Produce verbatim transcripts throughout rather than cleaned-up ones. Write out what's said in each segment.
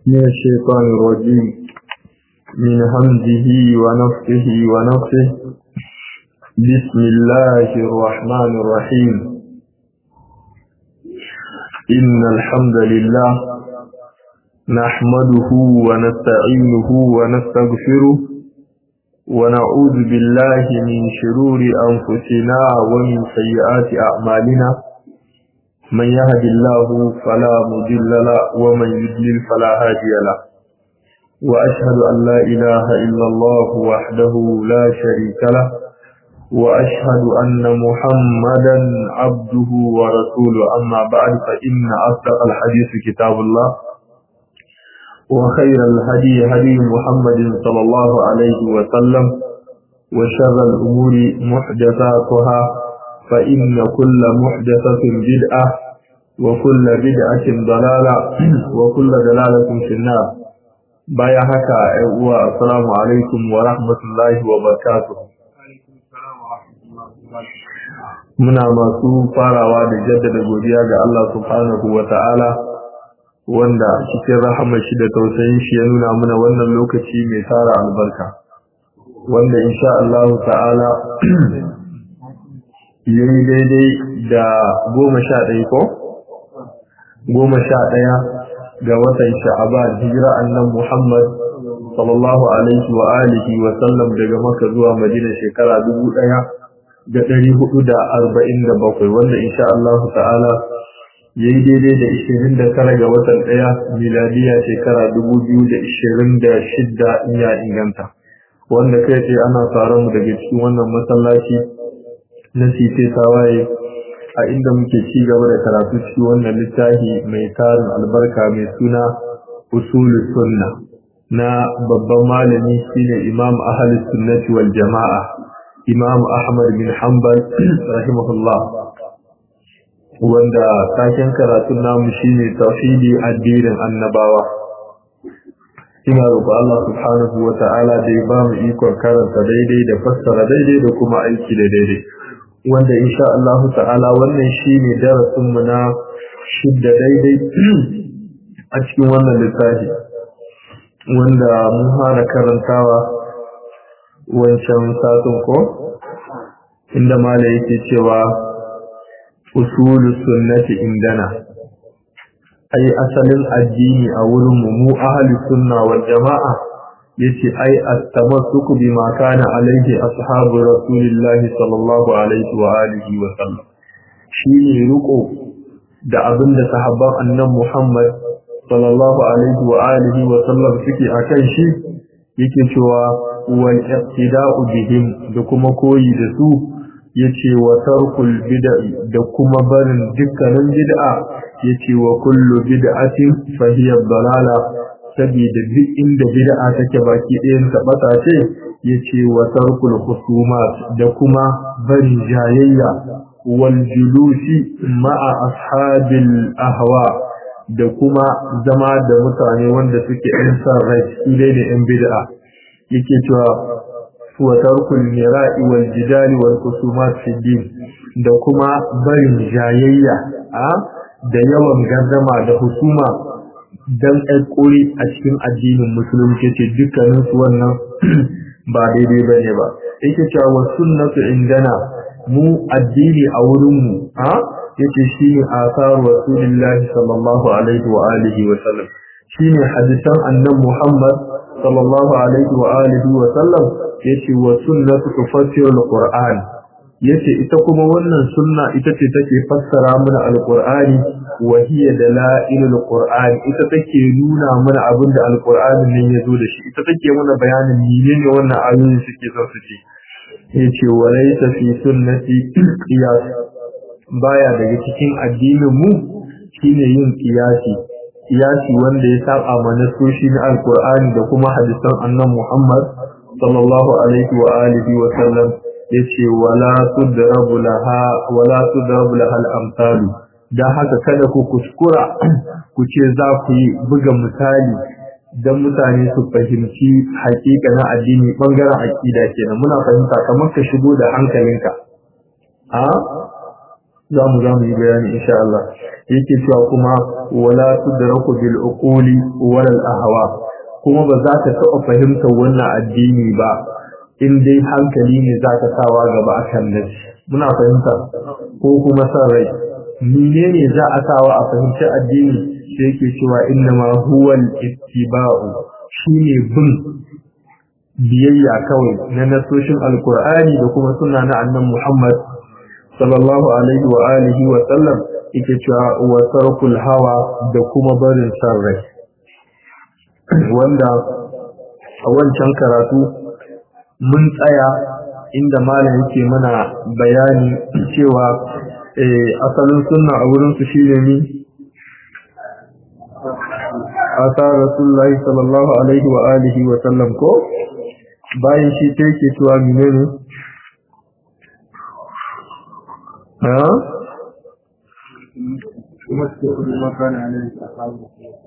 من الشيطان الرجيم من همزه ونفخه ونفخه بسم الله الرحمن الرحيم إن الحمد لله نحمده ونستعينه ونستغفره ونعوذ بالله من شرور أنفسنا ومن سيئات أعمالنا من يهد الله فلا مضل له ومن يضلل فلا هادي له وأشهد أن لا إله إلا الله وحده لا شريك له وأشهد أن محمدا عبده ورسوله أما بعد فإن أصدق الحديث كتاب الله وخير الهدي هدي محمد صلى الله عليه وسلم وشر الأمور محدثاتها فإن كل محدثة بدعة وكل بدعة ضلالة وكل ضلالة في النار بايا هكا والسلام عليكم ورحمة الله وبركاته muna masu farawa da jaddada godiya ga Allah subhanahu wa ta'ala wanda cikin rahamar shi da tausayin shi ya nuna mana wannan lokaci mai tara albarka wanda insha Allah ta'ala yayi daidai da goma sha ɗaya ko goma sha ɗaya ga watan sha'aban hijira annabi Muhammad sallallahu alaihi wa alihi wa sallam daga Makka zuwa Madina shekara dubu ɗaya da ɗari hudu da arba'in da bakwai wanda insha Allah ta'ala yayi daidai da ishirin da tara ga watan ɗaya miladiya shekara dubu biyu da ishirin da shidda in ya inganta wanda kai ce ana tsaron mu daga cikin wannan masallaci na sife tawaye a inda muke ci gaba da karatu cikin wannan littafi mai tarin albarka mai suna usulus sunna na babban malami shine imam ahlus sunnati wal jamaa imam ahmad bin hanbal rahimahullah wanda taken karatun namu shine tauhidi addinin annabawa ina roƙo Allah subhanahu wa ta'ala da ya ba mu ikon karanta daidai da fassara daidai da kuma aiki da daidai wanda insha Allah ta'ala wannan shine darasin mu na shidda daidai a cikin wannan littafi wanda mun fara karantawa wancan satun ko inda malai yake cewa usulus sunnati indana ai asalin addini a wurin mu mu ahli sunna wal jamaa yace ai at-tamassuku bima kana alaihi ashabu rasulillahi sallallahu alaihi wa alihi wa sallam shine ruko da abinda sahabban annabi Muhammad sallallahu alaihi wa alihi wa sallam suke akan shi yake cewa wal iqtida'u bihim da kuma koyi da su yace wa tarkul bid'a da kuma barin dukkanin bid'a yace wa kullu bid'atin fa hiya dalala saboda duk inda bid'a take baki ɗayan ta bata ce yace wa tarkul khusumat da kuma bari jayayya wal julusi ma'a ashabil ahwa da kuma zama da mutane wanda suke ɗan san rai su dai da ɗan bid'a yake cewa wa tarkul mira'i wal jidali wal khusumat fi din da kuma bari jayayya a da yawan gardama da husuma dan alƙuri a cikin addinin musulunci ce dukkanin su wannan ba daidai bane ba yake cewa sunnatu indana mu addini a wurin mu a yace shine asar rasulullahi sallallahu alaihi wa alihi wa sallam shine hadisan annabi Muhammad sallallahu alaihi wa alihi wa sallam yace wa sunnatu tufassiru alquran yace ita kuma wannan sunna ita ce take fassara mana alqur'ani wa hiya dalailul qur'an ita take nuna mana abinda alqur'ani ne yazo da shi ita take mana bayanin menene wannan ayoyi suke son su ce yace walaysa fi sunnati qiyas baya daga cikin addinin mu shine yin qiyasi qiyasi wanda ya saba mana soshi na alqur'ani da kuma hadisan annabi Muhammad sallallahu alaihi wa alihi wa sallam yace wala tudrabu laha wala tudrabu laha al-amsal dan haka kada ku kuskura ku ce za ku yi buga misali dan mutane su fahimci hakikanin addini bangaren aqida kenan muna fahimta kamar ka shigo da hankalinka a za mu za mu yi bayani insha Allah yake cewa kuma wala tudraku bil uquli wala al ahwa kuma ba za ka taɓa fahimtar wannan addini ba in dai hankali ne za ka sawa gaba akan nan muna fahimta ko kuma san rai menene za a sawa a fahimci addini sai yake cewa inna ma huwa al ittiba'u shine bin biyayya kawai na nasoshin alqur'ani da kuma sunna na annabi Muhammad sallallahu alaihi wa alihi wa sallam yake cewa wa tarkul hawa da kuma barin san rai wanda a wancan karatu mun tsaya inda malam yake mana bayani cewa asalin sunna a wurin su shine ni asa rasulullahi sallallahu alaihi wa alihi wa sallam ko bayan shi ta yake cewa menene ha kuma su kuma kana alaihi ashabu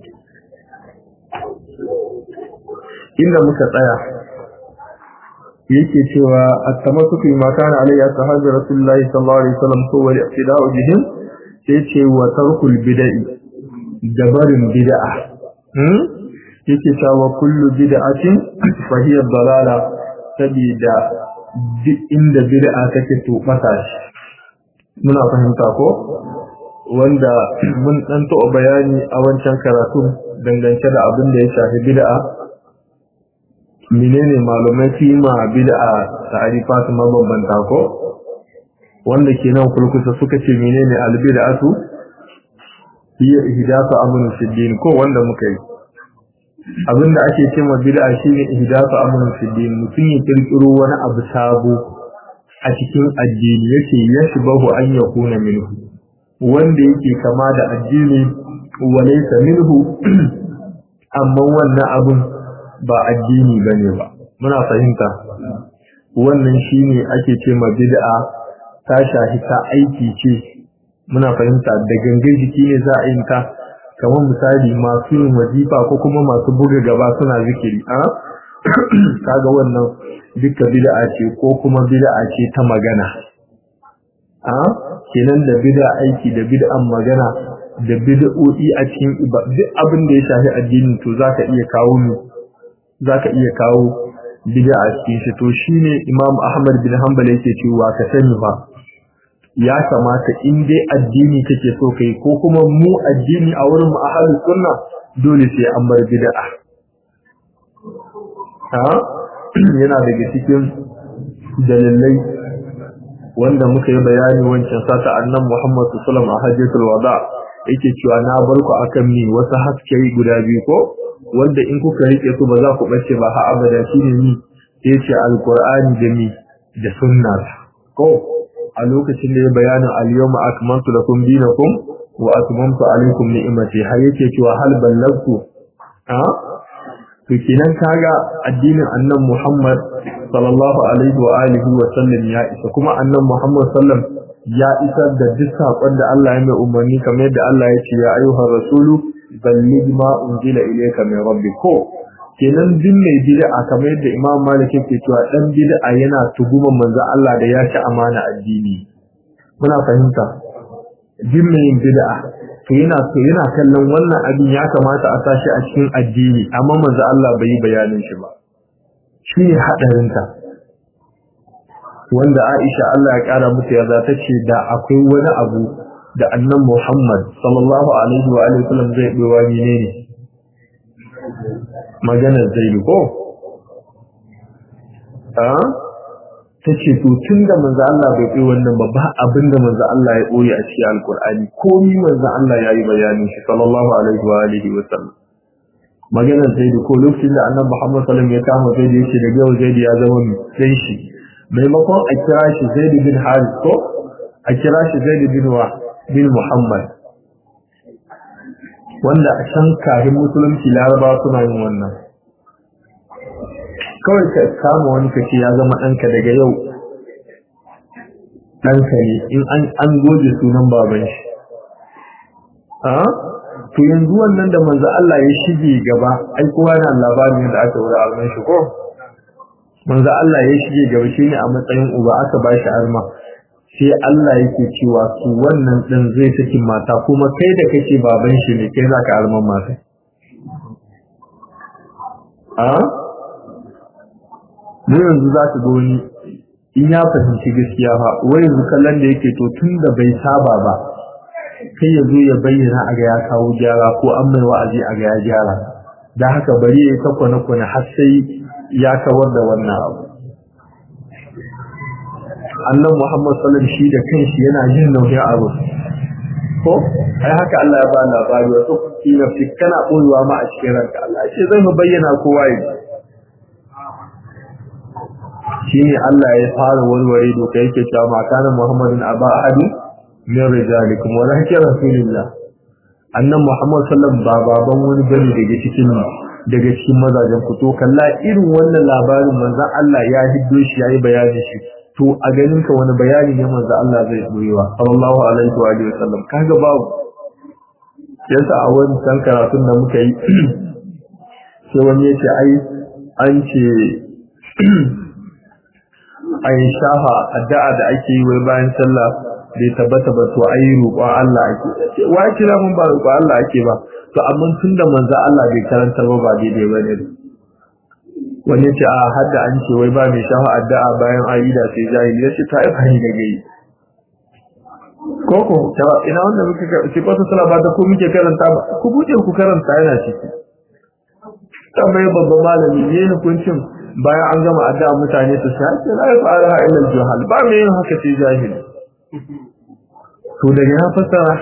inda muka tsaya yake cewa at-tamassuku bima kana alaihi ashabu rasulullahi sallallahu alaihi wasallam ko wal iqtida'u bihim sai ce wa tarkul bid'i dabarin bid'a hmm yake cewa kullu bid'atin fa hiya dalala sabida duk inda bid'a take to bata shi muna fahimta ko wanda mun dan to bayani a wancan karatu dangance da abin da ya shafi bid'a menene malumai fi ma bid'a ta'rifat mabambanta ko wanda kenan kulkusa suka ce menene al-bid'atu hiya ihdathu amrun fi din ko wanda muka yi abinda ake cewa bid'a shine ihdathu amrun fi din mutum ya kirkiro wani abu sabo a cikin addini yake yashbahu an yakuna minhu wanda yake kama da addini walaysa minhu amma wannan abun ba addini bane ba muna fahimta wannan shine ake cewa bid'a ta shahi ta aiki ce muna fahimta da gangan jiki ne za a yi ta kamar misali masu yin wajifa ko kuma masu buga gaba suna zikiri a kaga wannan duka bid'a ce ko kuma bid'a ce ta magana a kenan da bid'a aiki da bid'an magana da bid'o'i a cikin duk abin da ya shafi addini to zaka iya kawo mu zaka iya kawo bid'a a cikin shi to shine Imam Ahmad bin Hanbal yake cewa ka sani ba ya kamata in dai addini kake so kai ko kuma mu addini a wurin mu ahlus sunna dole sai an bar bid'a ha yana daga cikin dalilai wanda muka yi bayani wancan sata annabi Muhammad sallallahu alaihi wasallam a hajjatul wada yake cewa na bar ku akan ni wasu haske guda biyu ko wanda in kuka rike su ba za ku bace ba har abada shine ni sai ce alqur'ani da ni da sunna ko a lokacin da ya bayanin al-yawma akmaltu lakum dinakum wa atmamtu alaykum ni'mati har yake cewa hal ballagtu ha to kinan kaga addinin annabi Muhammad sallallahu alaihi wa alihi wa sallam ya isa kuma annabi Muhammad sallam ya isar da duk sakon da Allah ya mai umarni kamar yadda Allah ya ce ya ayyuhar rasulu balligh ma unzila ilayka min rabbika kenan din mai bid'a kamar yadda Imam Malik yake cewa dan bid'a yana tuguman manzon Allah da ya ci amana addini muna fahimta din mai bid'a to yana so yana kallon wannan abin ya kamata a sashi a cikin addini amma manzon Allah bai yi bayanin shi ba shi ne hadarin ta wanda Aisha Allah ya kara mata yarda tace da akwai wani abu da annabi Muhammad sallallahu alaihi wa alihi wasallam zai bewa menene maganar zaidu ko a ta ce to tun da manzo Allah bai kai wannan ba ba abin da manzo Allah ya ɓoye a cikin alkur'ani komai manzo Allah ya yi bayanin shi sallallahu alaihi wa alihi wa sallam maganar zaidu ko lokacin da annabi Muhammad sallallahu alaihi wasallam ya kama zaidu yake da yau zaidu ya zama sai shi maimakon a kira shi zaidu bin Harith ko a kira shi zaidu bin wa bin Muhammad wanda a can kafin musulunci laraba suna yin wannan kawai ka kama wani kace ya zama ɗanka daga yau ɗanka ne in an an goje sunan baban shi a to yanzu wannan da manzo Allah ya shige gaba ai kowa na labarin da aka wura alman shi ko manzo Allah ya shige gaba shine a matsayin uba aka bashi arma sai Allah yake cewa su wannan din zai saki mata kuma kai da kake baban shi ne kai zaka alman mata a mu yanzu za ka ga wani in ya fahimci gaskiya fa wai yanzu kallon da yake to tun da bai saba ba kai ya zo ya bayyana a ga ya kawo gyara ko an mai wa'azi a ga ya gyara da haka bari ya yi ta kwane-kwane har sai ya kawar da wannan abu annan Muhammad sallallahu alaihi wasallam shi da kanshi yana jin nauyin abu ko ai haka Allah ya ba labari wato kina fi kana koyuwa ma a cikin ranka Allah ce zai bayyana kowa yi shine Allah ya fara warware doka yake cewa ma kana Muhammadin aba ahadi min rijalikum wa lakin rasulullah annan Muhammad sallallahu alaihi wasallam ba baban wani bane daga cikin daga cikin mazajen ku to kalla irin wannan labarin manzon Allah ya hiddo shi yayi bayani shi to a ganin ka wani bayani ne manzo Allah zai doyewa sallallahu alaihi wa alihi wasallam kaga babu yasa a wani san karatun da muka yi sai wani yace ai an ce ai shaha addu'a da ake yi wai bayan sallah bai tabbata ba to ai roƙon Allah ake wai kira mun ba roƙon Allah ake ba to amma tunda manzo Allah bai karantar ba ba daidai bane wani ce a hadda an ce wai ba mai shafa addu'a bayan aida sai jahili ya ce ta yi fahimi da gai koko ta ina wanda muke ce kwata sala ba ta ko muke karanta ba ku buɗe ku karanta yana ciki tambaye babban malami ne hukuncin bayan an gama addu'a mutane su sha ce la yafa'ala illa al-juhal ba mai yin haka sai jahili to daga ya fassara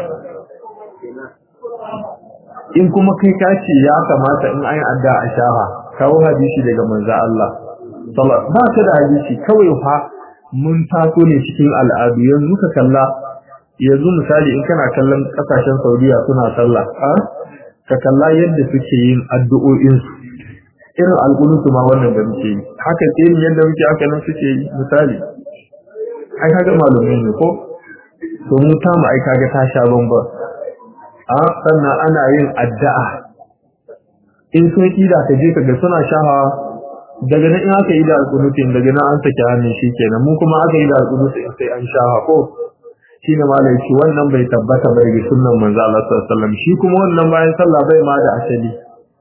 in kuma kai ka ce ya kamata in an yi addu'a a shafa kawo hadisi daga manzo Allah sallallahu ba ka da hadisi kawai fa mun taso ne cikin al'adu yanzu ka kalla yanzu misali in kana kallon kasashen Saudiya suna sallah a ka kalla yadda suke yin addu'o'in su irin alƙunutu ma wannan da muke yi haka ce ni yadda muke haka nan suke yi misali ai kaga malumai ne ko to mu ta mu ai kaga ta sha bamba a sannan ana yin addu'a in sun ida ka je ka ga suna shaha daga nan in aka yi da alƙunutin daga nan an saki hannun shi kenan mu kuma aka yi da alƙunutin sai an shaha ko shi ne malai shi wannan bai tabbata ba daga sunnan manzo Allah sallallahu alaihi wasallam shi kuma wannan bayan sallah bai ma da asali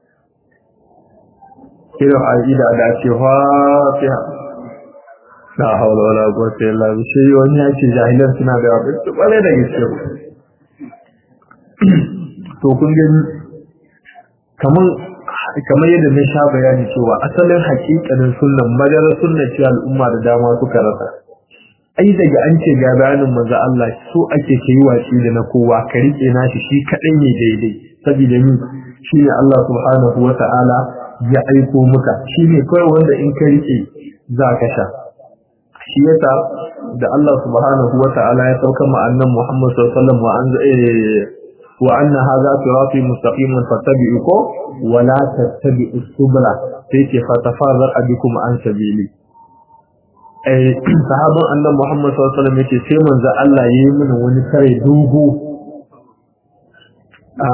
kira aida da ce fatiha la hawla wala quwwata illa billah shi wani ya ce jahilan suna da yawa to bare da gaske to kun gani kaman kamar yadda na sha bayani cewa asalin hakikanin sunnan madarar sunnan ce al'umma da dama suka rasa ai daga an ce ga bayanin manzo Allah so ake kai waci da na kowa ka rike nashi shi kadai ne daidai saboda ni shine Allah subhanahu wata'ala ya aiko muka shine kai wanda in ka rike za ka sha shi yasa da Allah subhanahu wata'ala ya sauka ma annabi Muhammad sallallahu alaihi wasallam wa an wa anna hadha sirati mustaqiman fattabi'uhu wa la tattabi'us subula sai ce fatafarraqa bikum an sabili eh sahaban annabi Muhammad sallallahu alaihi wasallam yake sai manzo Allah yayi mini wani kare dogo a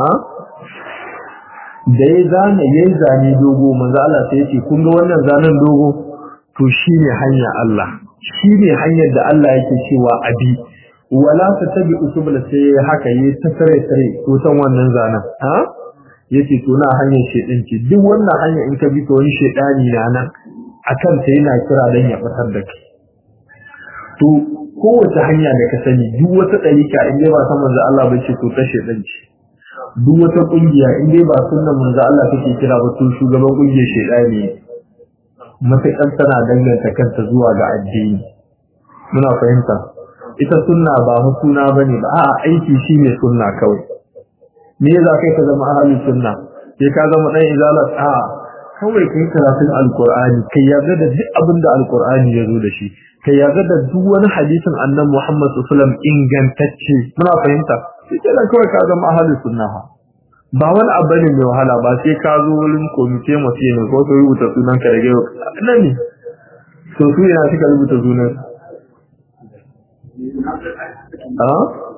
da ya zane yayi zane dogo manzo Allah sai yake kun ga wannan zanen dogo to shine hanya Allah shine hanyar da Allah yake cewa abi wala tattabi'us subula sai haka yayi ta tare tare to san wannan zanen ha yace to na hanyar shedin ce duk wannan hanya in ka bi to wani shedani na nan akan ta yana kira dan ya fitar da kai to kowace hanya da ka sani duk wata dalika in dai ba san manzo Allah bace to ta shedan ce duk wata kungiya in dai ba sunnan manzo Allah take kira ba to shugaban kungiyar shedani matakan tana danganta kanta zuwa ga addini muna fahimta ita sunna ba hukuna bane ba a aiki shine sunna kawai me za kai ka zama ahlus sunna sai ka zama dan izalat a kawai kai karatun alqur'ani kai yarda da duk abin da alqur'ani ya zo da shi kai yarda da duk wani hadisin annabi Muhammad sallallahu alaihi wasallam ingantacce muna fahimta sai da kawai ka zama ahlus sunna ba wani abu ne mai wahala ba sai ka zo wurin komite mace ne ko sai rubuta sunan ka da gaiwa nan ne so su yana cika rubuta sunan a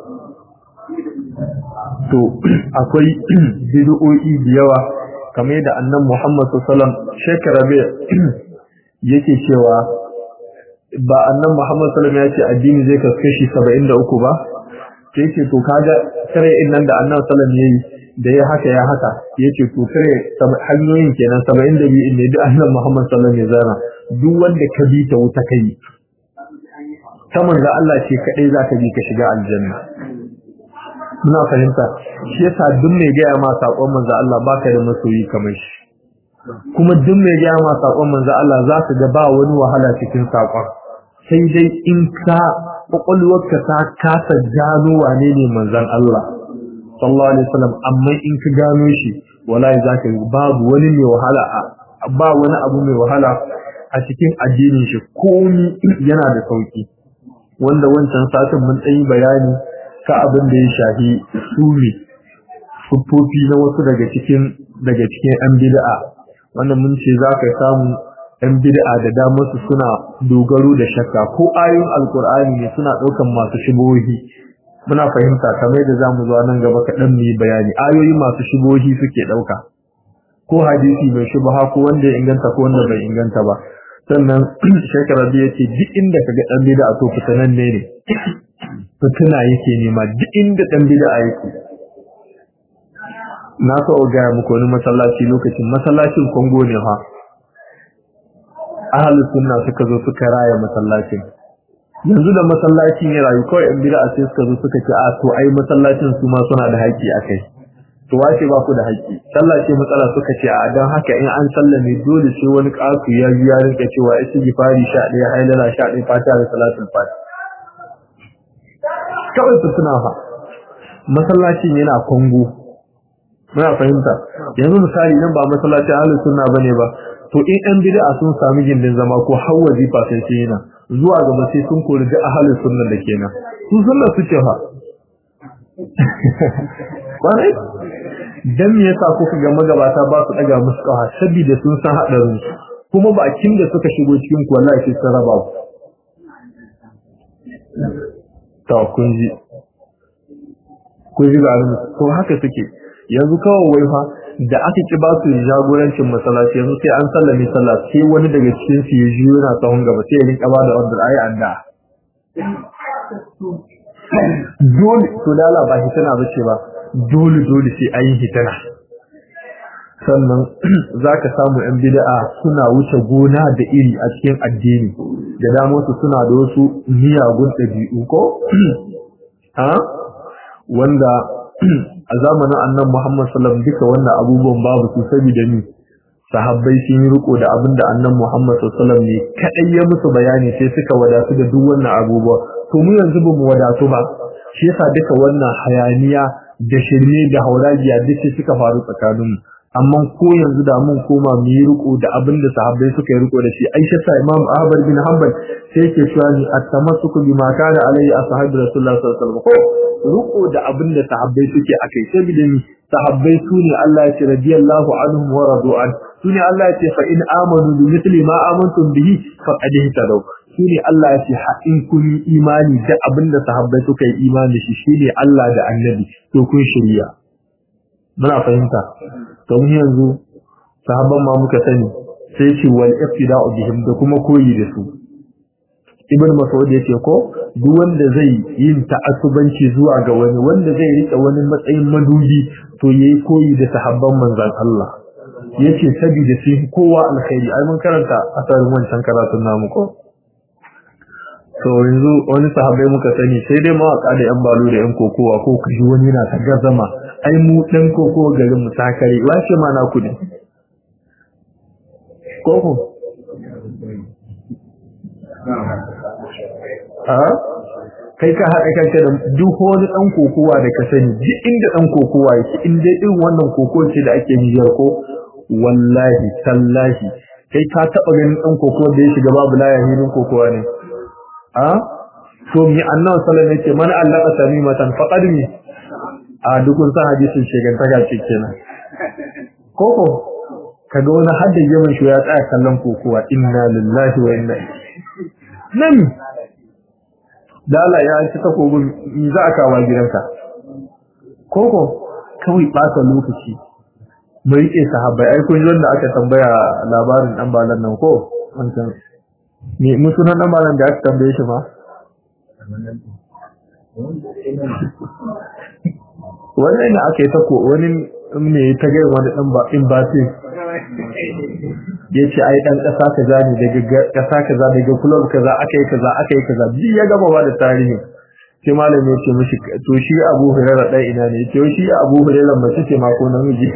to akwai bid'o'i da yawa kamar yadda annabi Muhammad sallallahu alaihi wasallam shekara bai yake cewa ba annan Muhammad sallallahu alaihi wasallam ya ce addini zai kaskashi saba'in da uku ba sai ce to kaga tare innan da annabi sallallahu alaihi wasallam yayi da ya haka ya haka yace to tare hanyoyin kenan saba'in da biyu ne da annabi Muhammad sallallahu alaihi wasallam ya zana duk wanda ka bi ta wuta kai ta manzo Allah ce kadai zaka bi ka shiga aljanna muna fahimta shi yasa duk mai ga ma sakon manzo Allah baka da masoyi kamar shi kuma duk mai ga ma sakon manzo Allah zaka ga ba wani wahala cikin sakon sai dai in ka kokolwarka ta kasa gano wane ne manzon Allah sallallahu alaihi wasallam amma in ka gano shi wallahi zaka babu wani mai wahala ba wani abu mai wahala a cikin addinin shi komai yana da sauki wanda wancan satin mun tsayi bayani ka abin da ya shafi suri sufofi na wasu daga cikin daga cikin an bid'a wannan mun ce zaka samu ɗan bid'a da damar su suna dogaro da shakka ko ayoyin alkur'ani ne suna ɗaukan masu shubuhi muna fahimta kamar da zamu zuwa nan gaba kaɗan mu yi bayani ayoyi masu shubuhi suke ɗauka ko hadisi mai shubha ko wanda ya inganta ko wanda bai inganta ba sannan shekara biyu yace duk inda kaga ɗan bid'a to fitanan ne ne fituna yake nema duk inda ɗan bid'a yake na so ga muku wani masallaci lokacin masallacin Kongo ne fa ahlus sunna suka zo suka raya masallacin yanzu da masallacin ya rayu kawai in bid'a sai suka zo suka ce a to ai masallacin su ma suna da haƙi akai to wace ba ku da haƙi sallace matsala suka ce a dan haka in an sallame dole sai wani ƙafu ya ji ya rinka cewa istighfari sha ɗaya hailala sha ɗaya fatiha da salatul fatiha kawai su suna fa masallacin yana Kongo muna fahimta yanzu misali nan ba masallacin ahlus sunna bane ba to in ɗan bid'a sun sami gindin zama ko hawa zifa sai sai yana zuwa gaba sai sun kori da ahlus sunna da kenan su sunna suke fa kwarai dan me yasa kuka ga magabata ba su daga musu kawa saboda sun san hadarin kuma bakin da suka shigo cikin ku wallahi sai sun raba ku to kun ji kun ji ga to haka suke yanzu kawai wai fa da aka ki ba su jagorancin masallaci yanzu sai an sallame sallah sai wani daga cikin su ya ji yana tsawon gaba sai ya rinka ba da order ayi adda dole to lala ba hitana bace ba dole dole sai ayi hitana sannan zaka samu yan bid'a suna wuce gona da iri a cikin addini da damo su suna da wasu miyagun dabi'u ko ha wanda a zamanin annabi Muhammad sallallahu alaihi wasallam duka wannan abubuwan babu su saboda ni sahabbai sun yi riko da abinda annabi Muhammad sallallahu alaihi wasallam ne kadai ya musu bayani sai suka wadatu da duk wannan abubuwa to mu yanzu bamu wadatu ba shi yasa duka wannan hayaniya da shirme da hauragiya duk sai suka faru tsakaninmu amma ko yanzu da mun koma mu yi riko da abinda sahabbai suka yi riko da shi Aisha sa Imam Ahmad bin Hanbal sai yake cewa ni at-tamassuku bima kana alai ashabu Rasulullah sallallahu alaihi wasallam ko riko da abinda sahabbai suke akai sai bidani sahabbai sune Allah ya ce radiyallahu anhum wa radu an sune Allah ya ce fa in amanu bi mithli ma amantum bihi faqad ihtadaw sune Allah ya ce ha in kun yi imani da abinda sahabbai suka yi imani da shi shine Allah da Annabi to kun shirya muna fahimta to mun yanzu sahabban ma muka sani sai ce wal iftida'u bihim da kuma koyi da su Ibn Mas'ud yace ko duk wanda zai yin ta'assubanci zuwa ga wani wanda zai rika wani matsayin madubi to yayi koyi da sahabban manzon Allah yace saboda sai kowa alkhairi ai mun karanta asarin wancan karatun namu ko to yanzu wani sahabbai muka sani sai dai mawaka da yan balo da yan kokowa ko kaji wani yana ta gazama ai mu dan kokowa garin mu sakare wace ma na kudi koko ha kai ka haɗa kanka da duk wani ɗan kokowa da ka sani duk inda ɗan kokowa yake in dai irin wannan kokowa ce da ake niyyar ko wallahi tallahi kai ka taɓa ganin ɗan kokowa da ya shiga babu laya hilin kokowa ne a to mi annabi sallallahu alaihi wasallam yake man allaka tamimatan faqad mi a dukun sa hadisin shegantaka ce kenan koko kaga wani hadda yaman shi ya tsaya kallon kokowa inna lillahi wa inna ilaihi nan da Allah ya ci ta kogo mi za ka wa gidanka koko kawai ɓata lokaci bai ke sahabbai ai kun wanda aka tambaya labarin dan balan nan ko wancan me musunan dan malam da aka tambaye shi ma wannan da aka yi ta ko wani ne ta ga wani dan ba in ba sai yace ai dan kasa kaza ne daga kasa kaza daga club kaza akai kaza akai kaza bi ya gaba ba da tarihi sai malam ya ce mishi to shi Abu Hurairah dai ina ne to shi Abu Hurairah mace ce ma ko namiji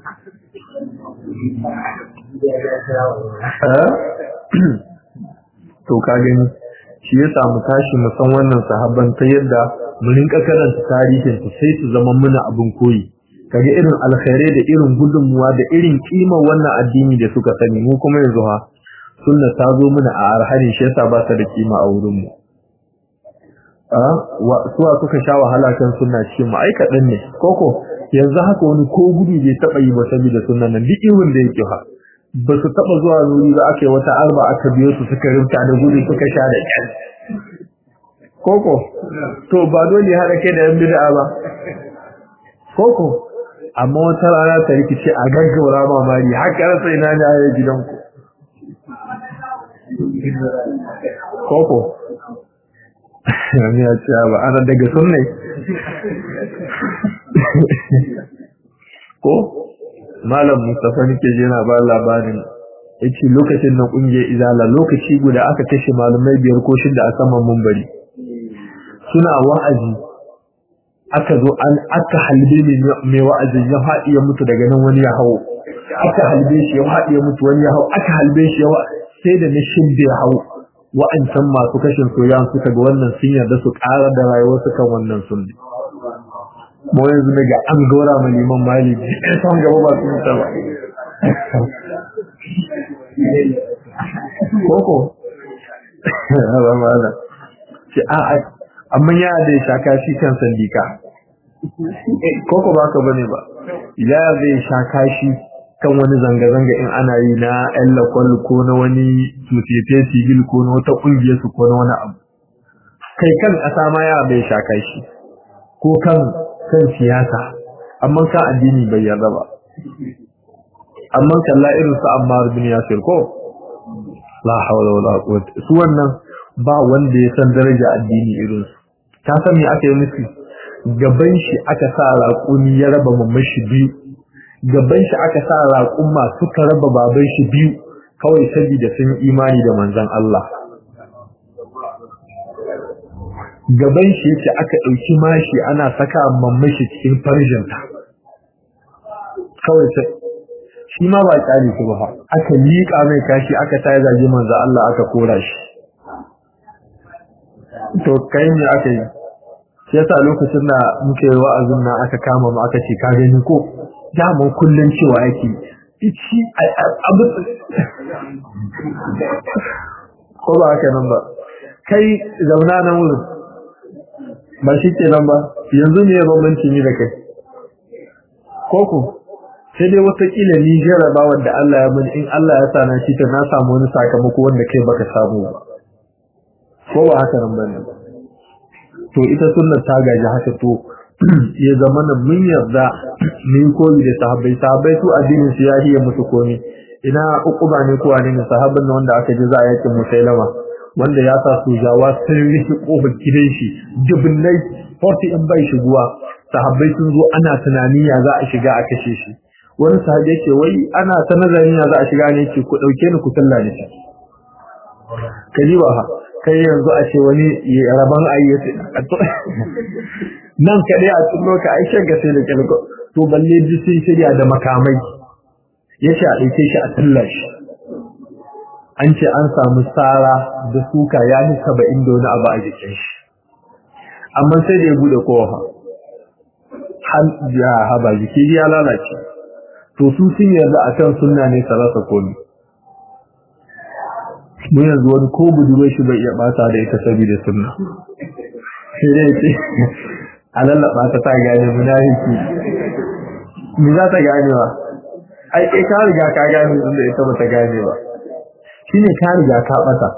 to ka gani shi ya samu tashi mu san wannan sahabban ta yadda mu rinka karanta tarihin su sai su zama muna abin koyi kaga irin alkhairai da irin gudunmuwa da irin kimar wannan addini da suka sani mu kuma yanzu ha sunna ta zo muna a arhani shi yasa ba ta da kima a wurin mu a wa suwa suka sha wahala kan sunna cikin mu ai kadan ne koko yanzu haka wani ko gudu bai taba yi ba saboda sunnan nan duk irin da yake ha ba su taba zuwa nuri ba aka yi wata arba aka biyo su suka rinta da gudu suka sha da kyar koko to ba dole har kai da yan bid'a ba koko amma wata rana ta rikice a gaggaura mamari haka rasa ina ne a gidanku koko ya ce ba ana daga sunne ko malam Mustafa nake je na ba labarin yace lokacin na kungiyar izala lokaci guda aka kashe malumai biyar ko shida a saman munbari suna wa'azi aka zo an aka halbe ne mai wa'azi ya fadi ya mutu daga nan wani ya hawo aka halbe shi ya fadi ya mutu wani ya hawo aka halbe shi ya sai da na shinde ya hawo wa'ancan masu kashin soyayya suka ga wannan sun yarda su ƙara da rayuwar su kan wannan sunni mu yanzu daga an gora ma liman mali san gaba ba sun ta ba koko ba mala ci a a amma ya da shaka shi kan sandika koko ba ka bane ba ya zai shaka shi kan wani zanga-zanga in ana yi na ƴan lakwal ko na wani societe civil ko na wata ƙungiyar su ko na wani abu kai kan ƙasa ma ya bai shaka shi ko kan kan siyasa amma kan addini bai yarda ba amma kalla irin su Ammar bin Yasir ko la hawla wala quwwata su wannan ba wanda ya san daraja addini irin su ka san me aka yi musu gaban shi aka sa raƙumi ya raba mamashi biyu gaban shi aka sa raƙumma suka raba baban shi biyu kawai saboda sun imani da manzon Allah gaban shi yake aka dauki mashi ana saka mamashi cikin farjinta kawai sai shi ma ba tsari su ba aka liƙa mai kashi aka tayi zagi manzo Allah aka kora shi to kai ne aka yi sai yasa lokacin da muke wa'azin nan aka kama mu aka ce ka gani ko da mun kullun cewa yake ici abu ko ba haka nan ba kai zauna nan wurin ba shi ke nan ba yanzu ne bambanci ni da kai koko sai dai watakila ni jaraba wanda Allah ya bani in Allah ya sa na shi ta na samu wani sakamako wanda kai baka samu ba ko ba haka nan bane to ita sunnar ta gaji haka to ya zama nan mun yarda ni koyi da sahabbai sahabbai su addinin su ya hiye musu komi ina ukuba ne ko ne sahabban nan wanda aka ji za a yakin musailama wanda ya sa su jawa sun rike kofar gidan shi dubunnai forty in bai shiguwa sahabbai sun zo ana tunani ya za a shiga a kashe shi wani sahabi yake wai ana ta nazarin ya za a shiga ne yake ku dauke ni ku talla ni kaji ba kai yanzu a ce wani raban ayyuka nan kadai a cikin lokaci Aisha ga sai da kalko to balle duk sun shirya da makamai yace a dauke shi a talla shi an ce an samu tsara da suka ya yi saba'in da wani abu a jikin shi amma sai da ya bude kofa har ya haba jiki ya lalace to su sun yarda akan sunna ne salasa komi mu yanzu wani ko budurwar shi bai iya bata da ita saboda sunna sai dai ce a lallaba ta ta gane munafiki me za ta gane ba ai kai ka riga ka gane inda ita ba ta gane ba shine ka riga ka bata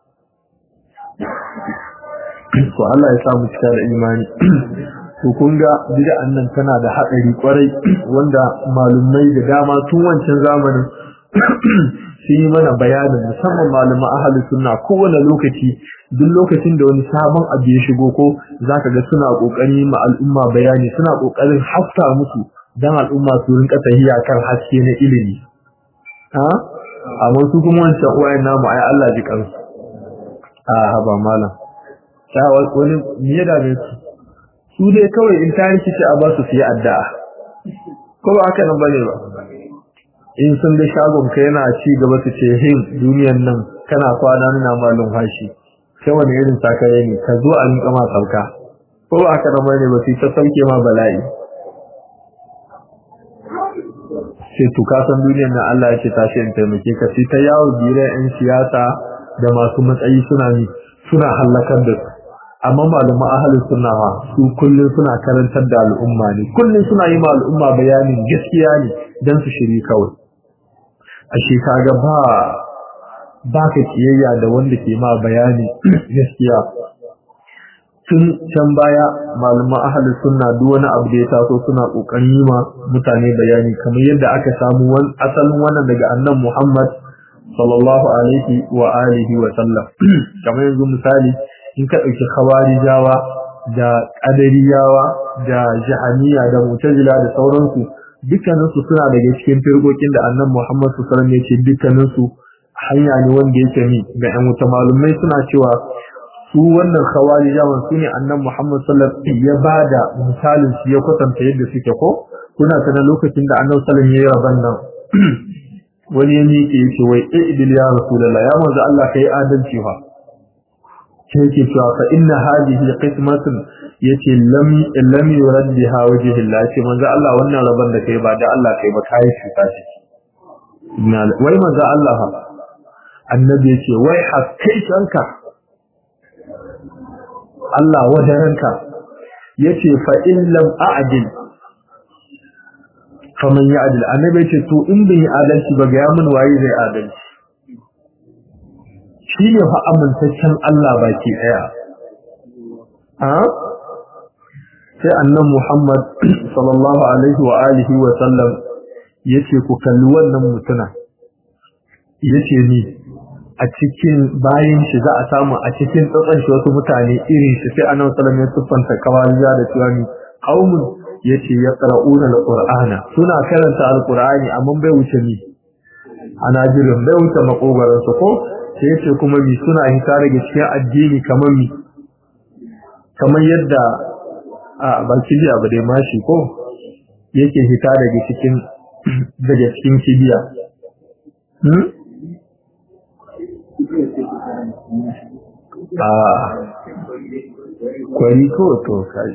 to Allah ya samu cika da imani to kun ga bid'an nan tana da hadari kwarai wanda malumai da dama tun wancan zamanin sun yi mana bayanin musamman malaman ahlus sunna kowane lokaci duk lokacin da wani sabon abu ya shigo ko zaka ga suna kokari ma al'umma bayani suna kokarin haska musu dan al'umma su rinka tahiya kan haske na ilimi ha amma su kuma wancan uwayen namu ai Allah ji kansu a haba malam ta wani me da ne su dai kawai in ta rikice a ba su su yi addu'a ko ba haka nan bane ba in sun ga shagon ka yana ci gaba su ce hin duniyan nan kana kwana nuna malum hashi sai wani irin sakare ne ka zo a rinka ma sauka ko ba haka nan bane ba sai ta sauke ma bala'i sai to ka san duniyar nan Allah yake tashi in taimake ka sai ta yawo bire ɗan siyasa da masu matsayi suna ni suna halakar da su amma malama ahlus sunna su kullun suna karantar da al'umma ne kullun suna yi ma al'umma bayanin gaskiya ne dan su shiri kawai ashe kaga ba ba ka kiyayya da wanda ke ma bayani gaskiya tun can baya malaman ahlus sunna duk wani abu da ya taso suna kokarin yi ma mutane bayani kamar yadda aka samu wani asalin wannan daga annabi Muhammad sallallahu alaihi wa alihi wa sallam kamar yanzu misali in ka dauki khawarijawa da qadariyawa da jahaniya da mu'tazila da sauransu dukkanin su suna daga cikin firgokin da annabi Muhammad sallallahu alaihi wa sallam ya ce dukkanin su hanya ne wanda yake mi ga ƴan wuta malumai suna cewa su wannan khawarijawan su ne annabi Muhammad sallallahu alaihi wasallam ya bada misalin su ya kwatanta yadda suke ko kuna tana lokacin da annabi sallallahu alaihi wasallam ya raban nan wani ya miƙe yace wai idil ya rasulullah ya manzo Allah kai adalci fa sai yake cewa fa inna hadhihi qismatun yace lam lam yurad biha wajhi Allah yace manzo Allah wannan raban da kai ba da Allah kai ba kai shi tashi wai manzo Allah annabi yace wai hakaitanka Allah wadaranka yace fa in lam a'dil faman ya'dil annabi yace to in bai adalci ba ga mun waye zai adalci shine fa amintaccen Allah baki daya a sai annabi Muhammad sallallahu alaihi wa alihi wa sallam yace ku kalli wannan mutuna yace ni a cikin bayan shi za a samu a cikin tsatsan shi wasu mutane irin shi sai annabi sallallahu alaihi wasallam ya tuffanta kawariya da cewa ni qaumun yace yaqra'una alqur'ana suna karanta alqur'ani amma bai wuce ni ana jirin bai wuce makogaran su ko sai yace kuma mi suna hita daga cikin addini kamar mi kamar yadda a barkiya ba dai mashi ko yake hita daga cikin daga cikin kibiya hmm ah kwari ko to kai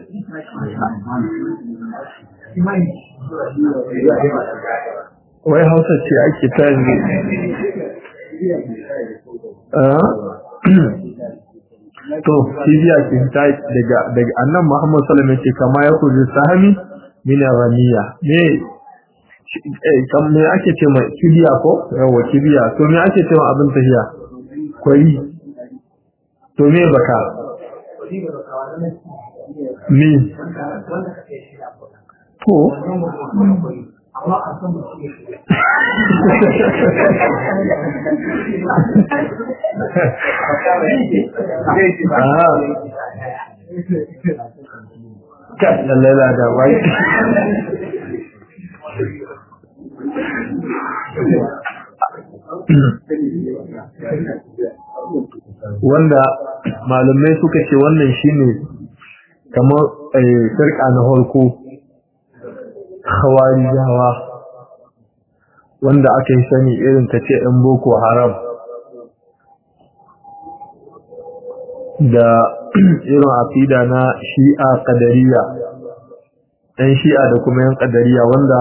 wai hausa ce ake ta yi to kibiya ke ta daga daga annan Muhammad sallallahu alaihi wasallam ce kama ya kuzi sahami min ramiya me kam me ake ce mai kibiya ko yawa kibiya to me ake ce ma abin tahiya kwari to me baka ni to ka lalla da wai wanda malamai suka ce wannan shine kamar sarka na harko khawarijawa wanda aka yi sani irin ta ce ɗan boko haram da irin aqida na shi'a qadariya ɗan shi'a da kuma yan qadariya wanda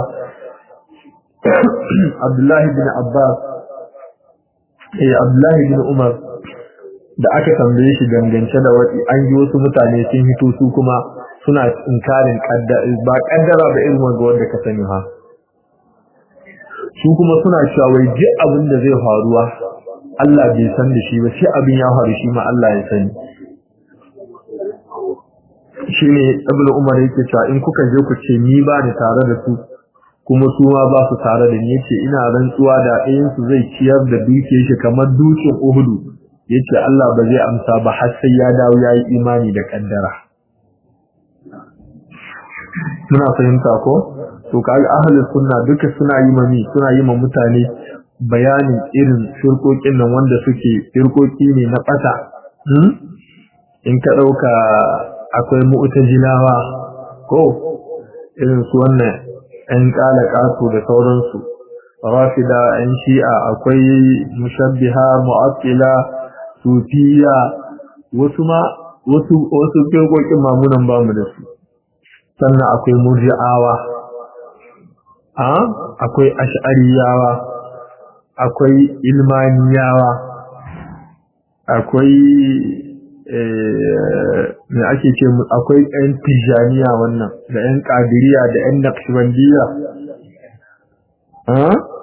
Abdullahi bin Abbas eh Abdullahi bin Umar da aka tambaye shi dangance da wani an yi wasu mutane sun hito su kuma suna inkarin kaddara ba kaddara ba irin wanda wanda ka sani ha su kuma suna cewa wai ji abin da zai faruwa Allah bai san da shi ba sai abin ya faru shi ma Allah ya sani shine Ibn Umar yake cewa in kuka je ku ce ni ba ni tare da su ku kuma su ma ba su tare da ni yace ina rantsuwa da ɗayan su zai ciyar da dukiyar shi kamar dukin Uhudu yace Allah ba zai amsa ba har sai ya dawo yayi imani da kaddara. Muna fahimta ko to kaga ahlus sunna duka suna yi mami suna yi ma mutane bayanin irin firkokin nan wanda suke firkoki ne na bata hmm? in ka dauka akwai mu'tazilawa ko irin su wannan ɗan kala kasu da sauransu rafida ɗan shi'a akwai mushabbiha mu'attila sufiya wasu ma wasu wasu firkokin mamunan bamu da su sannan akwai murji'awa a akwai ash'ariyawa akwai ilmaniyawa akwai eh me ake ce akwai ɗan tijaniya wannan da ɗan qadiriya da ɗan naqshbandiya a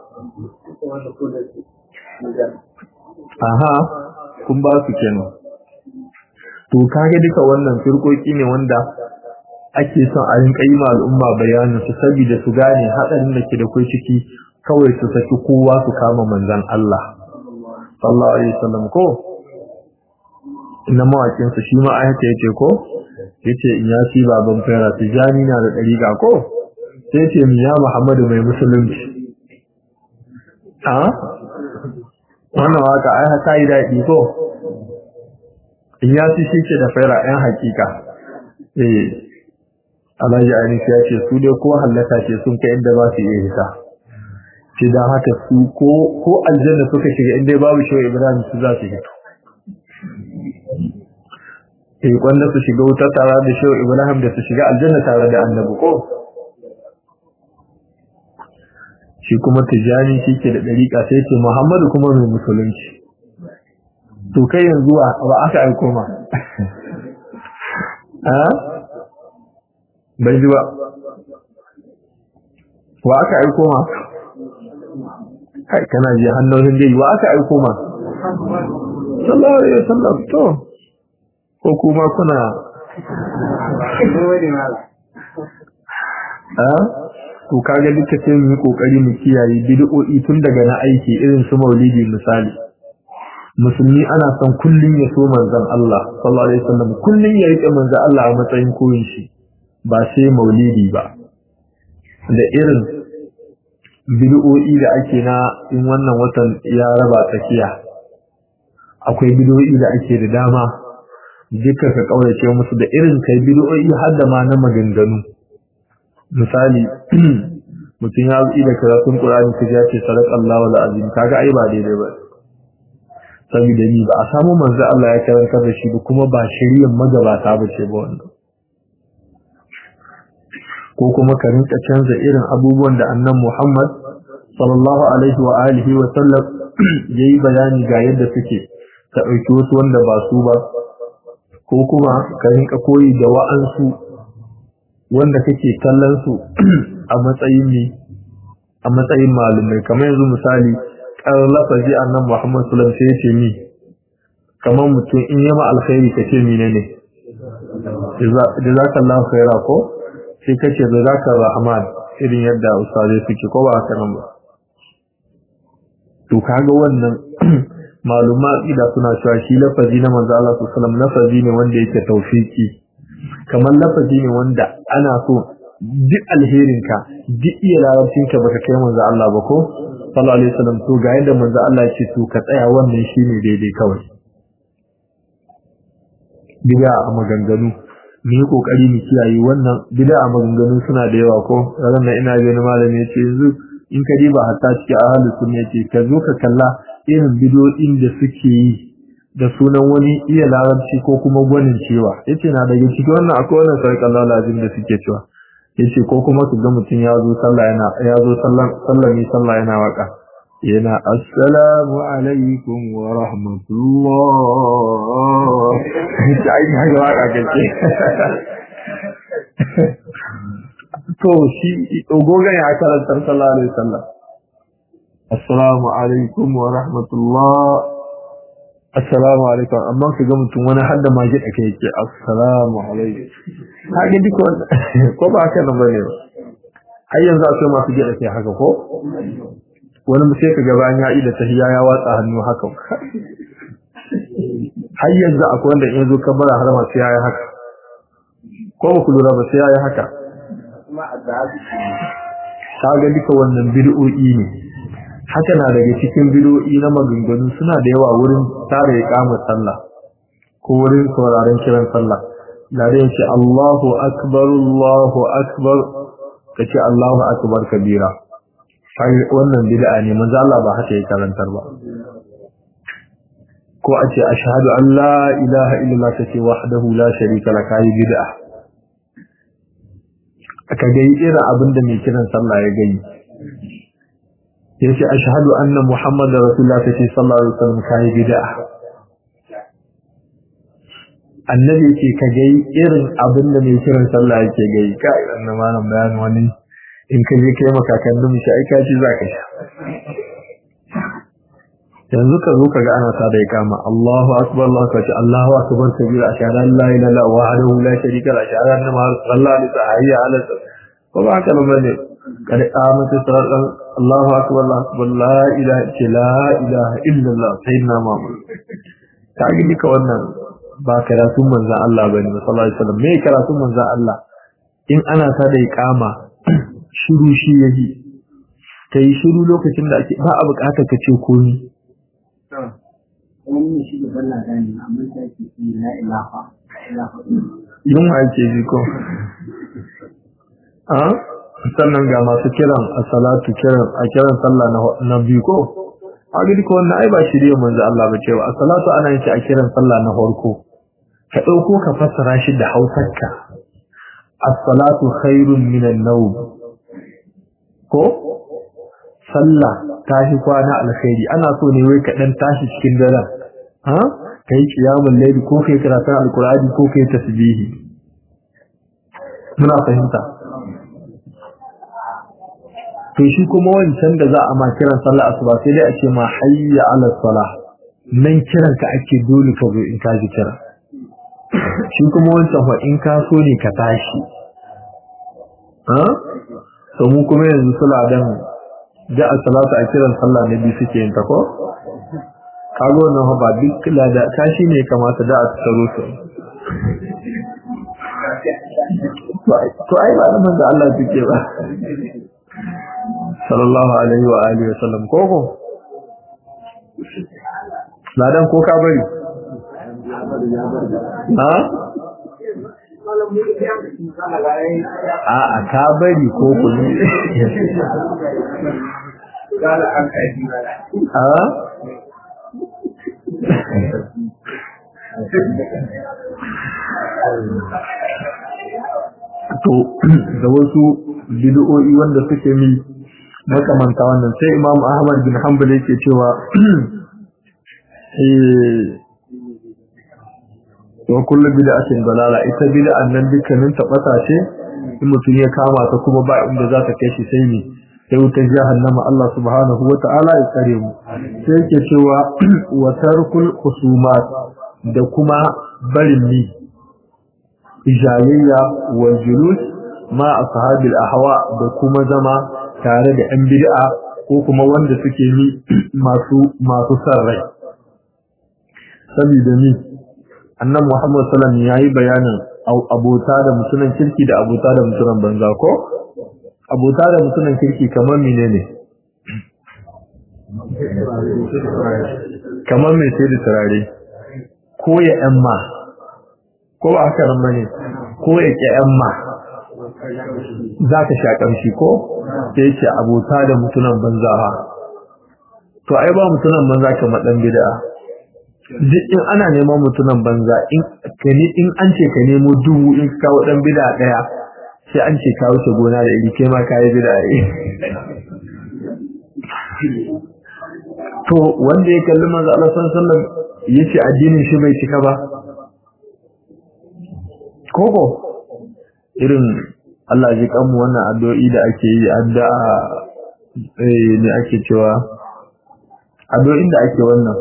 aha kun ba su kenan to kage duka wannan firkoki ne wanda ake son a rinka yi ma al'umma bayanin su saboda su gane hadarin da ke da kai ciki kawai su saki kowa su kama manzon Allah sallallahu alaihi wasallam ko inna mawakin su shi ma ayata yace ko yace in ya ci baban fara tijani na da dariqa ko sai yace mi ya Muhammadu mai musulunci a wannan waka ai haka yi dadi ko in ya ci shi ke da fara ɗan hakika eh Alhaji Ainihi ya ce su dai ko hallaka ce sun kai inda ba su iya hita. Ce da haka su ko ko aljanna suka shiga inda babu shi Ibrahim su za su hito. Eh wanda su shiga wuta tare da shi Ibrahim da su shiga aljanna tare da Annabi ko. Shi kuma Tijani shi ke da dariƙa sai ce Muhammadu kuma mai musulunci. To kai yanzu wa aka aiko ma? Ah? bai ji ba wa aka aiko ma kai kana ji hannun dai wa aka aiko ma sallallahu alaihi wasallam to ko kuma kuna ah to kaga duka sai mu yi kokari mu kiyaye bid'o'i tun daga na aiki irin su maulidi misali musulmi ana son kullun ya so manzon Allah sallallahu alaihi wasallam kullun ya rike manzon Allah a matsayin koyin shi ba sai maulidi ba da irin bid'o'i da ake na in wannan watan ya raba tsakiya akwai bid'o'i da ake da dama duka ka kaurace musu da irin kai bid'o'i har da ma na maganganu misali mutum ya yi da karatun Qur'ani ka ji ce sadaqallahu alazim kaga ai ba daidai ba saboda ni ba a samu manzo Allah ya karantar da shi ba kuma ba shari'ar magabata ba ce ba wannan ko kuma ka rinka canza irin abubuwan da annan Muhammad sallallahu alaihi wa alihi wa sallam yayi bayani ga yadda suke ka dauki wasu wanda ba su ba ko kuma ka rinka koyi da wa'ansu wanda kake kallon su a matsayin ne a matsayin malumai kamar yanzu misali kar lafazi annan Muhammad sallallahu alaihi wa sallam sai ya ce ni kamar mutum in yama alkhairi kace menene jazakallahu khaira ko sai kace zaka rahman irin yadda ustazai suke ko ba haka nan ba to kaga wannan maluma ida suna cewa shi lafazi na manzo Allah sallallahu alaihi wasallam lafazi ne wanda yake tawfiki kamar lafazi ne wanda ana so duk alherinka duk iya larabcinka baka kai manzo Allah ba ko sallallahu alaihi wasallam to ga yadda manzo Allah ya ce to ka tsaya wannan shine daidai kawai bid'a a maganganu mu yi kokari mu kiyaye wannan bid'a a maganganu suna da yawa ko ran nan ina ga malami yace yanzu in ka diba hatta cikin ahlus sunna yace ka zo ka kalla irin bid'o'in da suke yi da sunan wani iya larabci ko kuma gwanin cewa yace na daga cikin wannan akwai wannan sarkan lalazin da suke cewa yace ko kuma su ga mutun ya zo sallah yana ya zo sallan sallami sallah yana waka yana assalamu alaikum wa rahmatullah sai ga waka kace to shi ogoga ya karanta sallallahu alaihi wasallam assalamu alaikum wa rahmatullah assalamu alaikum amma ka ga mutum wani hadda magi da kai yake assalamu alaikum haka duk wannan ko ba haka nan bane har yanzu akwai masu gida sai haka ko wani mu sai kaga bayan ya ida tahiyya ya watsa hannu haka har yanzu akwai wanda in zo kabara har ma sai yayi haka ko ba ku lura ba sai yayi haka kaga duka wannan bid'o'i ne haka na daga cikin bid'o'i na maganganu suna da yawa wurin tare iqamar sallah ko wurin sauraron kiran sallah da dai ce Allahu akbar Allahu akbar kace Allahu akbar kabira sai wannan bid'a ne manzo Allah ba haka ya karantar ba ko a ce ashhadu an la ilaha illallah kace wahdahu la sharika la kai bid'a aka ga irin abinda mai kiran sallah ya gani yace ashhadu anna muhammadar rasulullah kace sallallahu alaihi wasallam kai bid'a annabi yake ka gai irin abinda mai kiran sallah yake gai kai annabi malam bayan wani in ka je kai makakannin mu shi ai kaci zaka sha yanzu ka zo ka ga ana sa da ikama Allahu akbar Allahu akbar Allahu akbar kabira ashhadu an la ilaha illallah wahdahu la sharika lahu ashhadu anna muhammadan sallallahu alaihi wasallam ala ko ba ka bane kada amatu sallallahu Allahu akbar Allahu akbar la ilaha illa ilaha illallah sayyidina muhammad ta ga duka wannan ba karatun manzon Allah bane sallallahu alaihi wasallam me karatun manzon Allah in ana sa da ikama shiru shi yaji kai shiru lokacin da ake ba a bukata ka ce komai wani shi da balla gani amma sai ke la ilaha ilaha yin ake ji ko a sannan ga masu kiran as-salatu kiran a kiran sallah na na biyu ko a gidi ko wannan ai ba shirye manzo Allah ba cewa as-salatu ana yin shi a kiran sallah na farko ka dauko ka fassara shi da Hausarka as-salatu khairun minan nawm ko sallah tashi kwana alkhairi ana so ne wai ka dan tashi cikin daren ha kai kiyamul layl ko kai karatun alqur'ani ko kai tasbihi muna fahimta to shi kuma wancan da za a ma kiran sallah asuba sai dai a ce ma hayya ala salah nan kiran ka ake dole ka zo in ka ji kira shi kuma wancan fa in ka so ne ka tashi ha to mu kuma yanzu sula dan da as-salatu a kiran sallah ne bi suke yin ta ko kago wannan ba duk lada tashi ne kamata da a tsaro su to ai ba nan da Allah take ba sallallahu alaihi wa alihi wasallam koko ladan ko ka bari ha a a ka bari ko kuli a to da wasu bid'o'i wanda suke mi makamanta wannan sai Imam Ahmad bin Hanbal yake cewa eh wa kullu bid'atin dalala ita bid'an nan dukkanin ta bata ce in mutum ya kama ta kuma ba inda za ta kai shi sai ne sai wutar jahannama Allah subhanahu wata'ala ya tsare mu sai yake cewa wa tarkul khusumat da kuma barin ni ijaliya wal julus ma ashabil ahwa da kuma zama tare da yan bid'a ko kuma wanda suke ni masu masu sarrai saboda ni annabi Muhammad sallallahu alaihi wasallam yayi bayanin abota da mutunan kirki da abota da mutunan banza ko abota da mutunan kirki kamar menene kamar me sai da tarare ko ya amma ko ba haka nan bane ko ya ke amma zaka sha kamshi ko sai ce abota da mutunan banza ha to ai ba mutunan banza kamar dan bid'a duk in ana neman mutunan banza in kani in an ce ka nemo dubu in ka kawo dan bid'a daya sai an ce ka wuce gona da iri kai ma kai bid'a ne to wanda ya kalli manzo Allah sallallahu alaihi wasallam yace addinin shi bai cika ba koko irin Allah ji kanmu wannan addu'o'i da ake yi addu'a eh ne ake cewa addu'o'in da ake wannan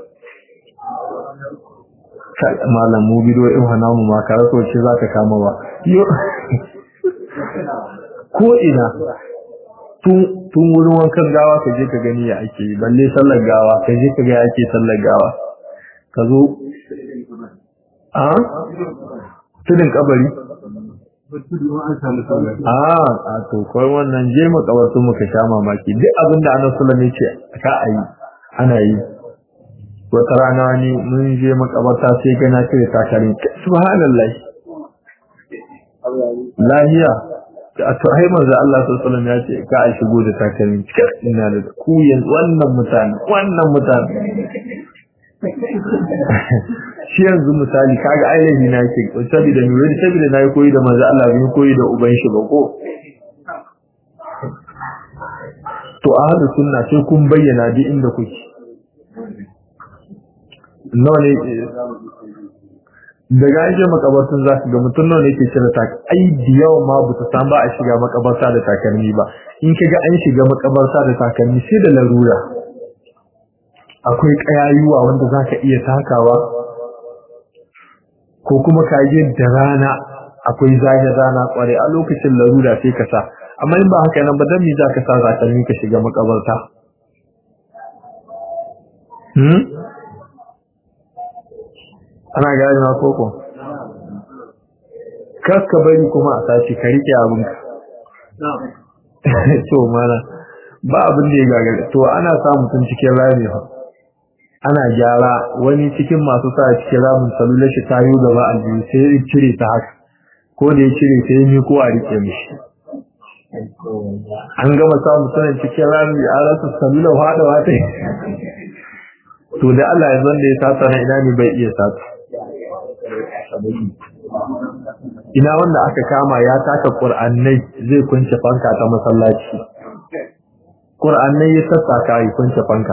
kai malam mu bido in hana mu ma ka raso ce zaka kama ba yo ko ina tun tun wurin wankan gawa ka je ka gani ya ake yi, balle sallar gawa ka je ka ga ya ake sallar gawa ka zo a tudun kabari a a to kai wannan je makabartu muka sha mamaki duk abin da Annabi sallallahu alaihi wasallam ya ce ka ayi ana yi. Wata rana ne mun je makabarta sai gana cire takalmi subhanallah lahiya a to ai manzo Allah sallallahu alaihi wasallam ya ce ka a shigo da takalmi ina da ku yanzu wannan mutane wannan mutane shi yanzu misali kaga ainihi na yake saboda ni wani saboda na yi koyi da manzo Allah bai koyi da uban shi ba ko to a hada sunna sai kun bayyana duk inda kuke nawa ne daga aje makabartun za su ga mutum nawa ne ke cire tak ai da yawa ma bu ta san ba a shiga makabarta da takalmi ba in kaga an shiga makabarta da takalmi sai da larura akwai kayayuwa wanda zaka iya takawa ko kuma kaje da rana akwai zahir rana kware a lokacin larura sai ka sa amma in ba haka nan ba dan me zaka sa takalmi ka shiga makabarta hmm ana gani na koko kakka bari kuma a sace ka rike abinka to mana ba abin da ya gagara to ana samu tun cikin rami fa ana gyara wani cikin masu sa cikin ramin salular shi tayo gaba aljihu sai ya cire ta haka ko da ya cire sai ni ko a rike mishi an gama samu sanin cikin rami a rasa salular hada wata to da Allah ya zanda ya sata na ina ne bai iya sata ina wanda aka kama ya taka Qur'annai zai kunce fanka ta masallaci Qur'annai ya sassaka yi kunce fanka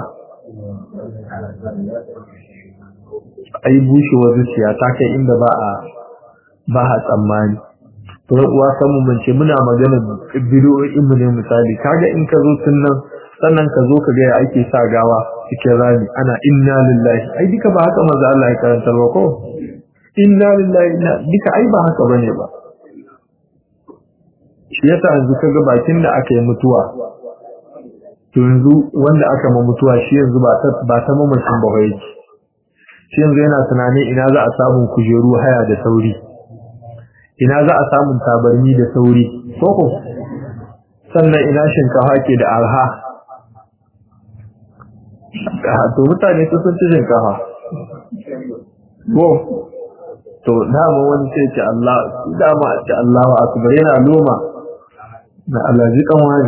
ai bushewa zuciya ta kai inda ba a ba a tsammani to uwa san mu mun ce muna magana bidiyoyin mu ne misali kaga in ka zo sunnan sannan ka zo ka ga ya ake sa gawa cikin rami ana inna lillahi ai duka ba haka manzo Allah ya karanta ba ko inna lillahi inna duka ai ba haka bane ba shi yasa yanzu kaga bakin da aka yi mutuwa to yanzu wanda aka ma mutuwa shi yanzu ba ta ba ta mamacin ba wai shi yanzu yana tunani ina za a samu kujeru haya da sauri ina za a samu tabarmi da sauri koko sannan ina shinkafa ke da arha to mutane su sun ci shinkafa ko to dama wani sai ce Allah dama ce Allahu akbar yana noma na Allah ji kan wani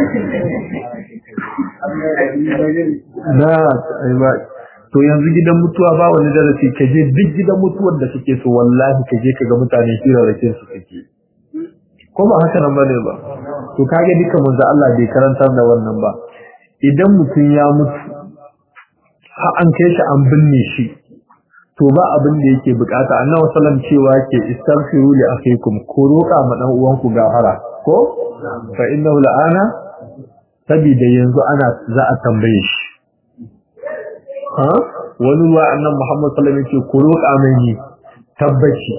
na ai ba to yanzu gidan mutuwa ba wani darasi kaje duk gidan mutuwar da kake so wallahi kaje kaga mutane hirarrakin su kake ko ba haka nan bane ba to kage duka manzo Allah bai karantar da wannan ba idan mutum ya mutu ha an kai shi an binne shi to ba abin da yake bukata annabi sallallahu alaihi cewa ke istaghfiru li akhikum ko roka ma dan uwanku gafara ko fa innahu la'ana sabida yanzu ana za a tambaye shi ha wani ruwa annabi Muhammad sallallahu alaihi wasallam ce ku roka mani tabbaci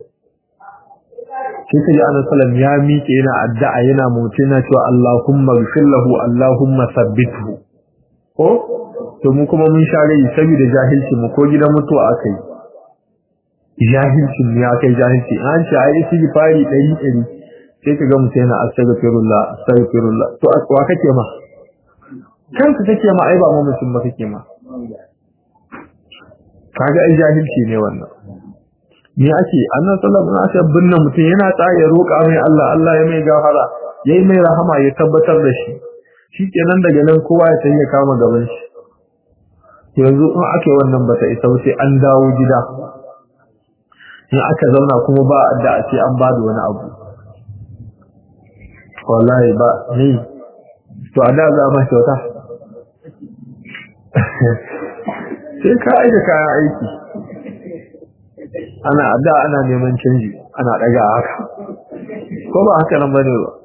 sai kaji annabi sallallahu ya miƙe yana addu'a yana mutuna cewa Allahumma ighfir lahu Allahumma sabbithu ko to mu kuma mun share yi saboda jahilci mu ko gidan mutuwa akai jahilci ne akai jahilci an ce ai shi fari ɗari ɗari sai kaga mutum yana astaghfirullah astaghfirullah to akwa kake ma kanka kake ma ai ba mu mutum ba kake ma kaga ai jahilci ne wannan me ake annabi sallallahu alaihi wasallam binne mutum yana tsaye roƙa mai Allah Allah ya mai gafara yayi mai rahama ya tabbatar da shi shikenan daga nan kowa ya tayi kama gaban shi yanzu in ake wannan bata isa sai an dawo gida in aka zauna kuma ba da a ce an ba da wani abu wallahi ba ni to a da za ma kyauta sai ka aika kayan aiki ana da ana neman canji ana daga haka ko ba haka nan bane ba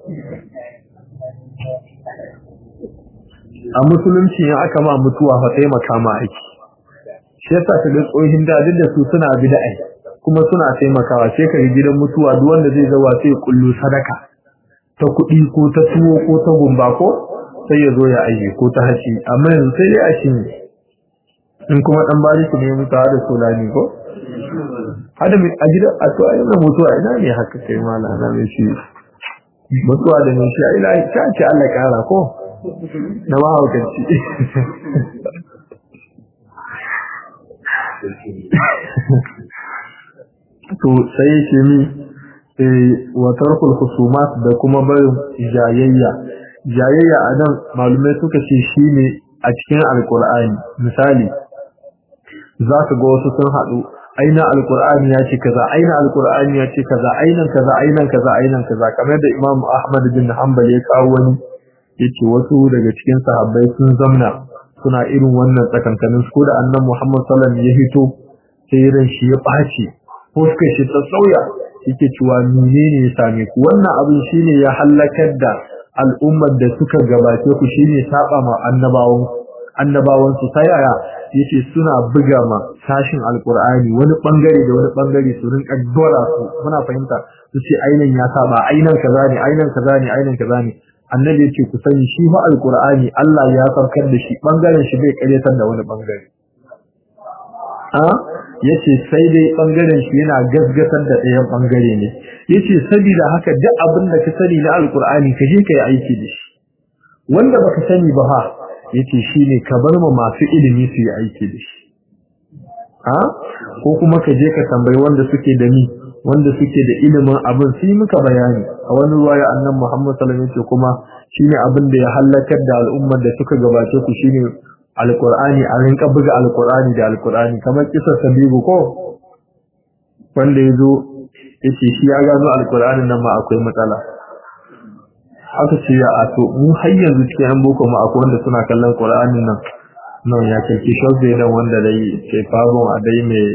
a musulunci in aka ma mutuwa fa sai makama aiki shi yasa kaga tsohin da duk da su suna bid'a kuma suna taimakawa sai ka gidan mutuwa duk wanda zai zawa sai kullu sadaka ta kuɗi ko ta tuwo ko ta gumba ko sai ya zo ya aje ko ta haci amma yanzu sai dai a shi in kuma dan bari su ne mutu da solani ko hada mai a gida a to ayyana mutuwa ina ne haka kai mala na mai shi mutuwa da ne shi ai la ta ce Allah kara ko na ma hukunci to sai shi mi wa tarkul khusumat da kuma barin jayayya jayayya anan malumai suka ce shine a cikin alqur'ani misali zaka ga wasu sun hadu aina alqur'ani ya ce kaza aina alqur'ani ya ce kaza aina kaza aina kaza aina kaza kamar da Imam Ahmad bin Hanbal ya kawo wani yace wasu daga cikin sahabbai sun zamna suna irin wannan tsakankanin su da annabi Muhammad sallallahu alaihi wasallam ya hito sai ran shi ya baci fuskar shi ta sauya yake cewa menene ya same ku wannan abin shine ya halakar da al'ummar da suka gabace ku shine saba ma annabawan annabawan su sai aya yace suna buga ma sashin alqur'ani wani bangare da wani bangare su rinka dora su muna fahimta su ce ainan ya saba ainan kaza ne ainan kaza ne ainan kaza ne annabi yace ku sani shi fa alqur'ani Allah ya farkar da shi bangaren shi bai karyatar da wani bangare a yace sai dai bangaren shi yana gasgatar da ɗayan bangare ne yace saboda haka duk abin da ka sani na alqur'ani ka je kai aiki da shi wanda baka sani ba ha yace shine ka bar ma masu ilimi su yi aiki da shi ha ko kuma ka je ka tambayi wanda suke da ni wanda suke da ilimin abin su yi muka bayani a wani ruwaya annabi Muhammad sallallahu alaihi wasallam kuma shine abin da ya halakar da al'ummar da suka gabace ku shine alqur'ani a rinka buga alqur'ani da alqur'ani kamar kisar sabibu ko wanda yazo yace shi ya gano alqur'anin nan ma akwai matsala haka ce ya ato mu har yanzu cikin an boko mu akwai wanda suna kallon qur'anin nan nan ya kalki shobe dan wanda dai ke fabon a dai mai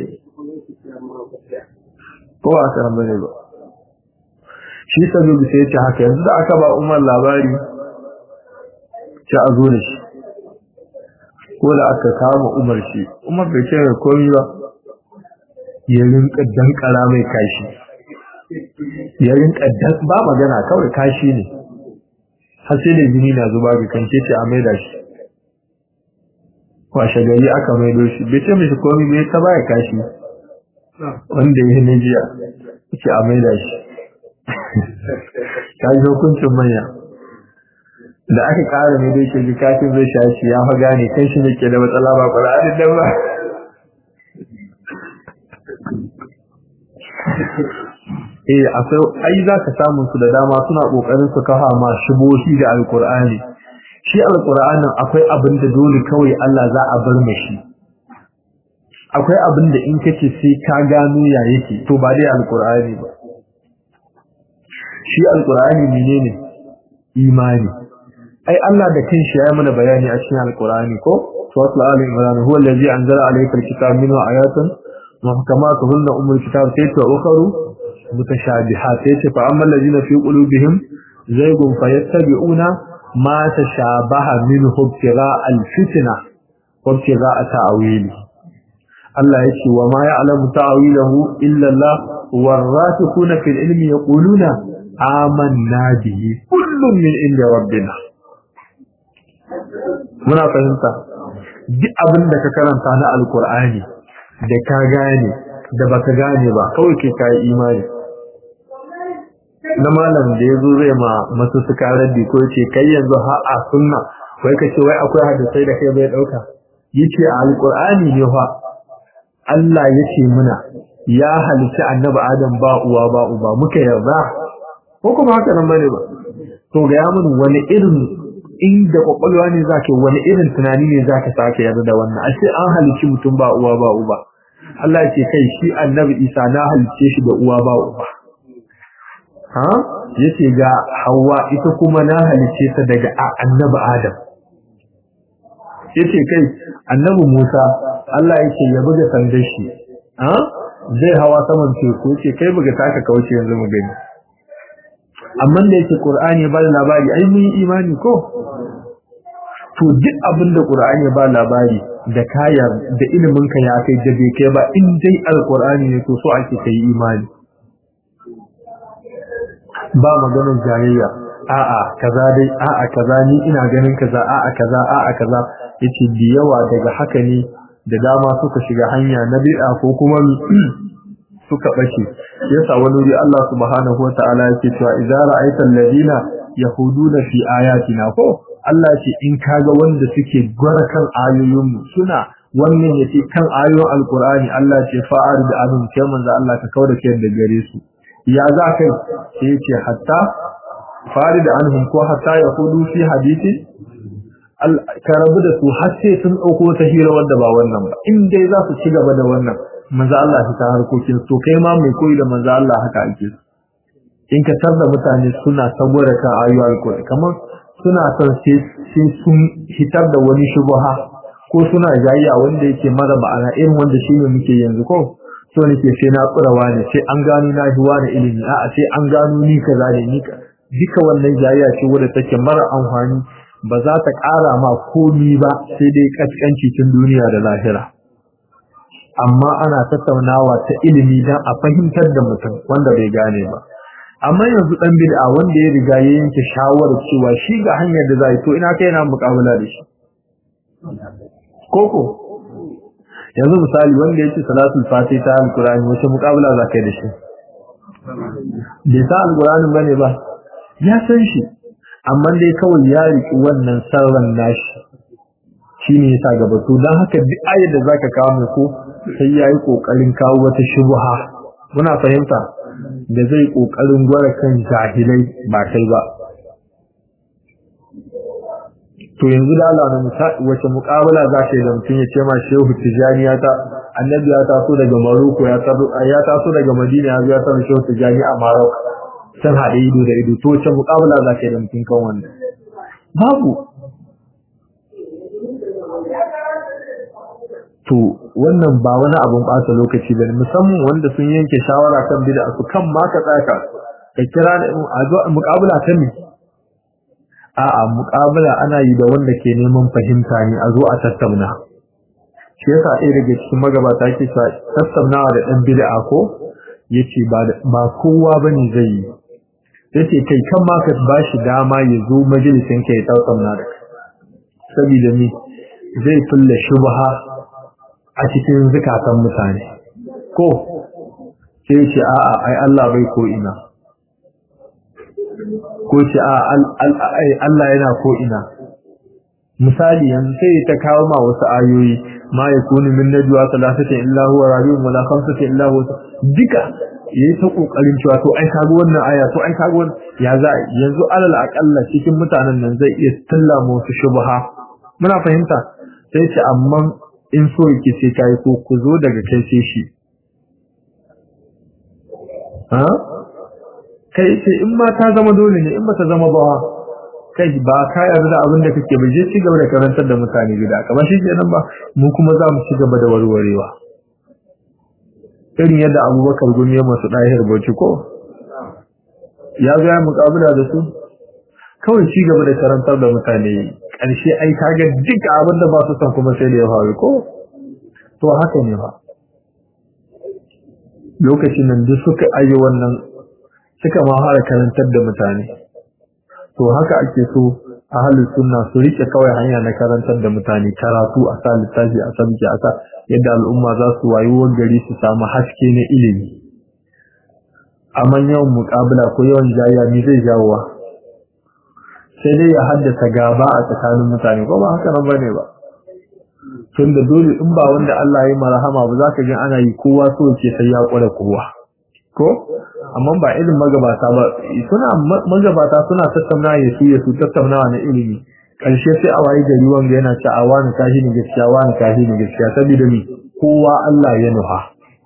ko a karan bane ba shi sabibu sai ya ce haka yanzu da aka ba Umar labari ce a zo da shi ko da aka kama Umar shi Umar bai ce komai ba ya rinka dankara mai kashi ya rinka dan ba magana kawai kashi ne har sai da jini na zuba ga kance ce a maida shi washe gari aka maido shi bai ce mishi komai bai ta baya kashi wanda ya ne jiya ce a maida shi kaji hukuncin manya da aka ƙara mai da yake jikafin zai shashi ya fa gane kai shi ne ke da matsala ba ƙwararren dan ba eh akwai ai za ka samu su da dama suna ƙoƙarin su kafa ma shubohi da alƙur'ani shi alƙur'anin akwai abin da dole kawai Allah za a bar mashi akwai abin da in kace sai ka gano ya yake to ba dai alƙur'ani ba shi alƙur'ani menene imani ai Allah da kanshi ya mana bayani a cikin alqur'ani ko suratul ali imran huwa allazi anzala alayka alkitaba minhu ayatun muhkamatun hunna ummul kitab sayta ukharu mutashabihat sayta fa amma allazina fi qulubihim zaygun fayattabi'una ma tashabaha minhu ibtigha alfitna wa ibtigha ta'wili Allah yace wa ma ya'lamu ta'wilahu illa Allah warasikhuna fil ilmi yaquluna amanna bihi kullun min inda rabbina muna fahimta duk abin da ka karanta na alkur'ani da ka gane da baka gane ba kawai ke kai imani na malam da yazo zai ma masu suka raddi ko yace kai yanzu ha a sunna wai kace wai akwai hadisi da kai bai dauka yace a alkur'ani ne fa Allah yace muna ya halitta annabi Adam ba uwa ba uba muka yarda ko kuma haka nan bane ba to ga ya mun wani irin inda kwakwalwa ne zaka wani irin tunani ne zaka sake yarda da wannan ashe an halici mutum ba uwa ba uba Allah ya ce kai shi annabi Isa na halice shi da uwa ba uba ha yace ga Hawwa ita kuma na halice ta daga annabi Adam yace kai annabi Musa Allah yake ya buga sandar shi ha zai hawa saman teku yace kai buga taka kauce yanzu mu gani amma da yake Qur'ani ba da labari ai mun yi imani ko to duk abin da Qur'ani ba labari da kaya da ilimin ka ya kai da bai kai ba in dai alqur'ani ne to so ake kai imani ba maganar jayayya a'a kaza dai a'a kaza ni ina ganin kaza a'a kaza a'a kaza yace da yawa daga haka ne da dama suka shiga hanya na bid'a ko kuma suka bace yasa wani wuri Allah subhanahu wataala yake cewa idza ra'aita alladhina yahuduna fi ayatina ko Allah ce in kaga wanda suke gwara kan ayoyinmu suna wannan yace kan ayoyin alqur'ani Allah ce fa'ar da azum kai manzo Allah ka kauda kai da gare su ya za kai sai yace hatta farid anhum ko hatta yahudu fi hadisi ka rabu da su har sai sun dauko ta hira wanda ba wannan ba in dai za su ci gaba da wannan manzo Allah ta harkokin to kai ma mai koyi da manzo Allah haka ake in ka tarda mutane suna saboda kan ayoyin alqur'ani kamar suna son sai sun hitar da wani shubha ko suna jayya wanda yake mara ma'ana irin wanda shine muke yanzu ko so nake sai na tsurawa ne sai an gano na hiwa da ilimi a'a sai an gano ni kaza ne ni ka duka wannan jayya ce wanda take mara amfani ba za ta ƙara ma komi ba sai dai kaskanci cikin duniya da lahira amma ana tattaunawa ta ilimi dan a fahimtar da mutum wanda bai gane ba amma yanzu dan bid'a wanda ya riga ya yanke shawarar cewa shi ga hanyar da zai to ina kai na muƙabala da shi koko yanzu misali wanda yake salatul fatiha ta alqur'ani wace muƙabala za kai da shi bai sa alqur'anin bane ba ya san shi amma dai kawai ya riki wannan sarran nashi shine yasa gaba to dan haka duk ayar da zaka kawo mai ko sai yayi kokarin kawo wata shubha muna fahimta da zai kokarin gwara kan jahilai ba kai ba to yanzu da Allah na wace muƙabala za ka yi da mutum ya ce ma Shehu Tijani ya ta annabi ya taso daga Maroko ya taso ya taso daga Madina ya zo ya taso Shehu Tijani a Maroko san haɗe ido da ido to wace muƙabala za ka yi da mutum kan wannan babu to wannan ba wani abun ɓata lokaci bane musamman wanda sun yanke shawara kan bid'a su kan ma ka tsaka ka kira da a zo muƙabala ta ne a'a muƙabala ana yi da wanda ke neman fahimta ne a zo a tattauna shi yasa ɗaya daga cikin magabata ke sa tattaunawa da ɗan bid'a ko yace ba ba kowa bane zai yi yace kai kan ma ka bashi dama ya zo majalisin ka ya tattauna da kai saboda ni zai fulle shubha a cikin zakatan mutane ko sai ce a'a ai Allah bai ko ina ko ce a Allah yana ko ina misali yanzu sai ta kawo ma wasu ayoyi ma yakunu min najwa salasati illa huwa rabiun wala khamsati illa huwa duka yayi ta kokarin cewa to ai kago wannan aya to ai kago ya za yanzu alal aqalla cikin mutanen nan zai iya tallama wasu shubha muna fahimta sai ce amma in so yake sai kai ko ku zo daga kai sai shi ha kai sai in ma ta zama dole ne in ba ta zama ba kai ba ka yarda da abin da kake ba je ci gaba da karantar da mutane gida kamar shi kenan ba mu kuma za mu ci gaba da warwarewa irin yadda Abubakar gumi ya masu dahir bauchi ko ya ga muƙabala da su kawai ci gaba da karantar da mutane ƙarshe ai kaga duk abin da ba su san kuma sai da ya faru ko to haka ne ba lokacin nan duk suka ayi wannan suka ma fara karantar da mutane to haka ake so ahlus sunna su rike kawai hanya na karantar da mutane karatu a sa littafi a sabki a sa yadda al'umma za su wayo gari su samu haske na ilimi amma yawan muƙabala ko yawan jayya ne zai jawowa sai dai ya haddasa gaba a tsakanin mutane ko ba haka nan bane ba tunda dole in ba wanda Allah ya yi marhama ba za ka ga ana yi kowa so yake sai ya kware kowa ko amma ba irin magabata ba suna magabata suna tattauna ya su ya su tattaunawa na ilimi karshe sai a wayi gari wanda yana ci a wani tashi ne gaskiya wani tashi ne gaskiya saboda ni kowa Allah ya nuha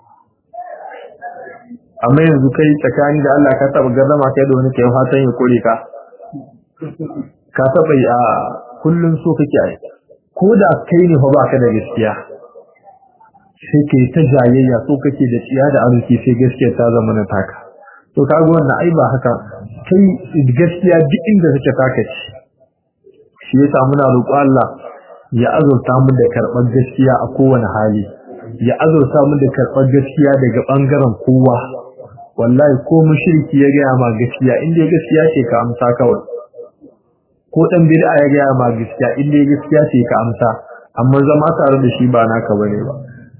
amma yanzu kai tsakani da Allah ka taba gardama kai da wani kai fatan ya kore ka ka taba a kullun so kake ai ko da kai ne fa baka da gaskiya sai kai ta jayayya so kake da tsiya da arziki sai gaskiya ta zama na taka to kaga wannan ai ba haka kai gaskiya duk inda take taka ce shi yasa muna roƙo Allah ya azurta mu da karɓar gaskiya a kowane hali ya azurta mu da karɓar gaskiya daga bangaren kowa wallahi ko mushriki ya gaya ma gaskiya inda gaskiya ce ka amsa kawai, ko dan bid'a ya gaya ma gaskiya inda gaskiya ce ka amsa, amma zama tare da shi ba naka bane ba.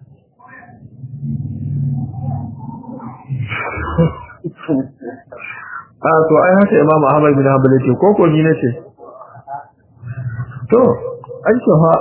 a to ai haka Imam Ahmad bin Hanbal ce ko ko ni nace to ai fa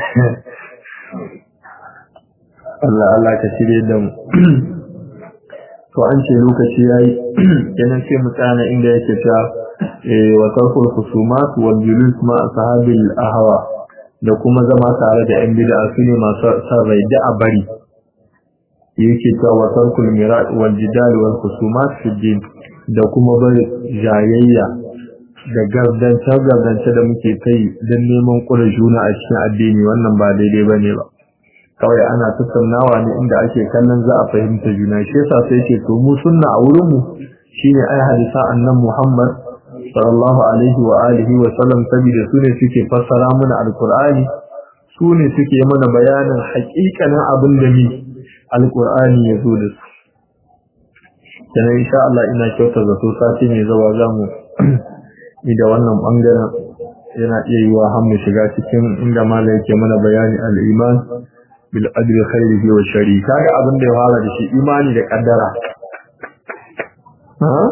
Allah Allah ka shirye da mu to an ce lokaci yayi kenan sai mu tsana inda yake ta eh wa tarkul khusumat wal julus ma ashabil ahwa da kuma zama tare da yan bid'a sune masu sarrai da abari yake ta wa tarkul mirad wal jidal wal khusumat fi din da kuma bar jayayya da gardanta gardanta da muke kai dan neman kula juna a cikin addini, wannan ba daidai bane ba. Kawai ana tattaunawa ne inda ake kallon za a fahimta juna. Shi yasa sai ce to mu sunna a wurin mu shine ai hadisa annan Muhammad sallallahu alaihi wa alihi wa sallam, saboda sune suke fassara mana alqur'ani, sune suke mana bayanin haƙiƙanin abin da ni alqur'ani ya zo da su. Dan insha Allah ina kyauta zato sati mai zawa zamu ni da wannan bangaren yana iya yiwa har mu shiga cikin inda malai yake mana bayani al-iman bil adli khairihi wa sharri. Kaga abin da ya fara da shi imani da kaddara, ha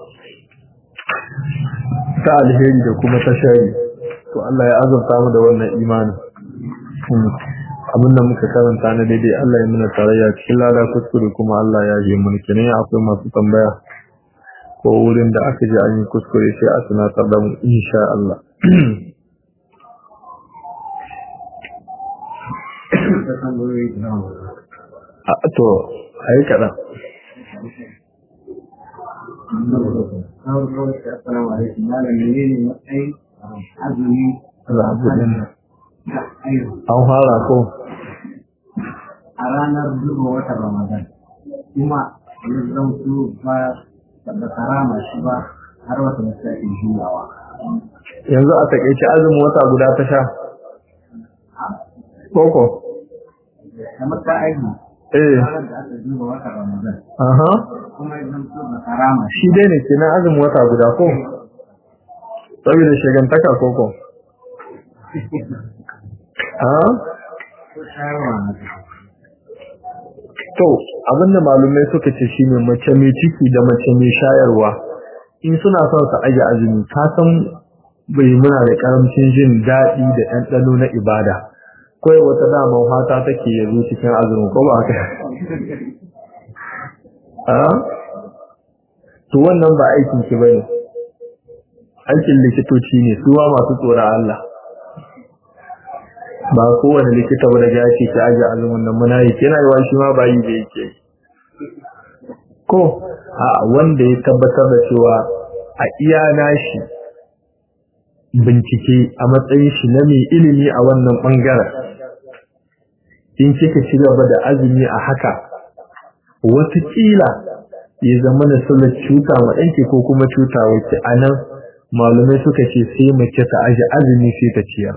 ta alheri da kuma ta shari. To Allah ya azurta mu da wannan imani. Abin da muka karanta na daidai Allah ya muna tarayya cikin lada, kuskure kuma Allah ya yi mun kine. Akwai masu tambaya ko wurin da aka ji an yi kuskure sai a tunatar da mu insha Allah. a to ai kada an fara ko a ranar duba watan Ramadan kuma ya zautu ba da karama shi ba har wata mutane juyawa. Yanzu a takaice azumin wata guda ta sha koko kamar ta aiki eh ranar da aka duba watan Ramadan aha kuma ya zautu da karama shi dai ne kenan azumin wata guda ko saboda shigantaka koko ah to abinda malumai suka ce shine mace mai ciki da mace mai shayarwa in suna son su aje azumi ka san bai muna da karamcin jin daɗi da ɗanɗano na ibada kawai wata dama fata take yanzu cikin azumi ko ba haka ah to wannan ba aikin ki bane aikin likitoci ne suwa masu tsoron Allah ba kowane likita ba da ya ce ta aje azumin nan muna yi yana yawa shi ma ba yi da yake ko a wanda ya tabbatar da cewa a iya nashi bincike a matsayin shi na mai ilimi a wannan bangaren in kika ci gaba da azumi a haka watakila ya zama na sallar cuta ma ɗanki ko kuma cuta wacce a nan malumai suka ce sai mace ta aje azumi sai ta ciyar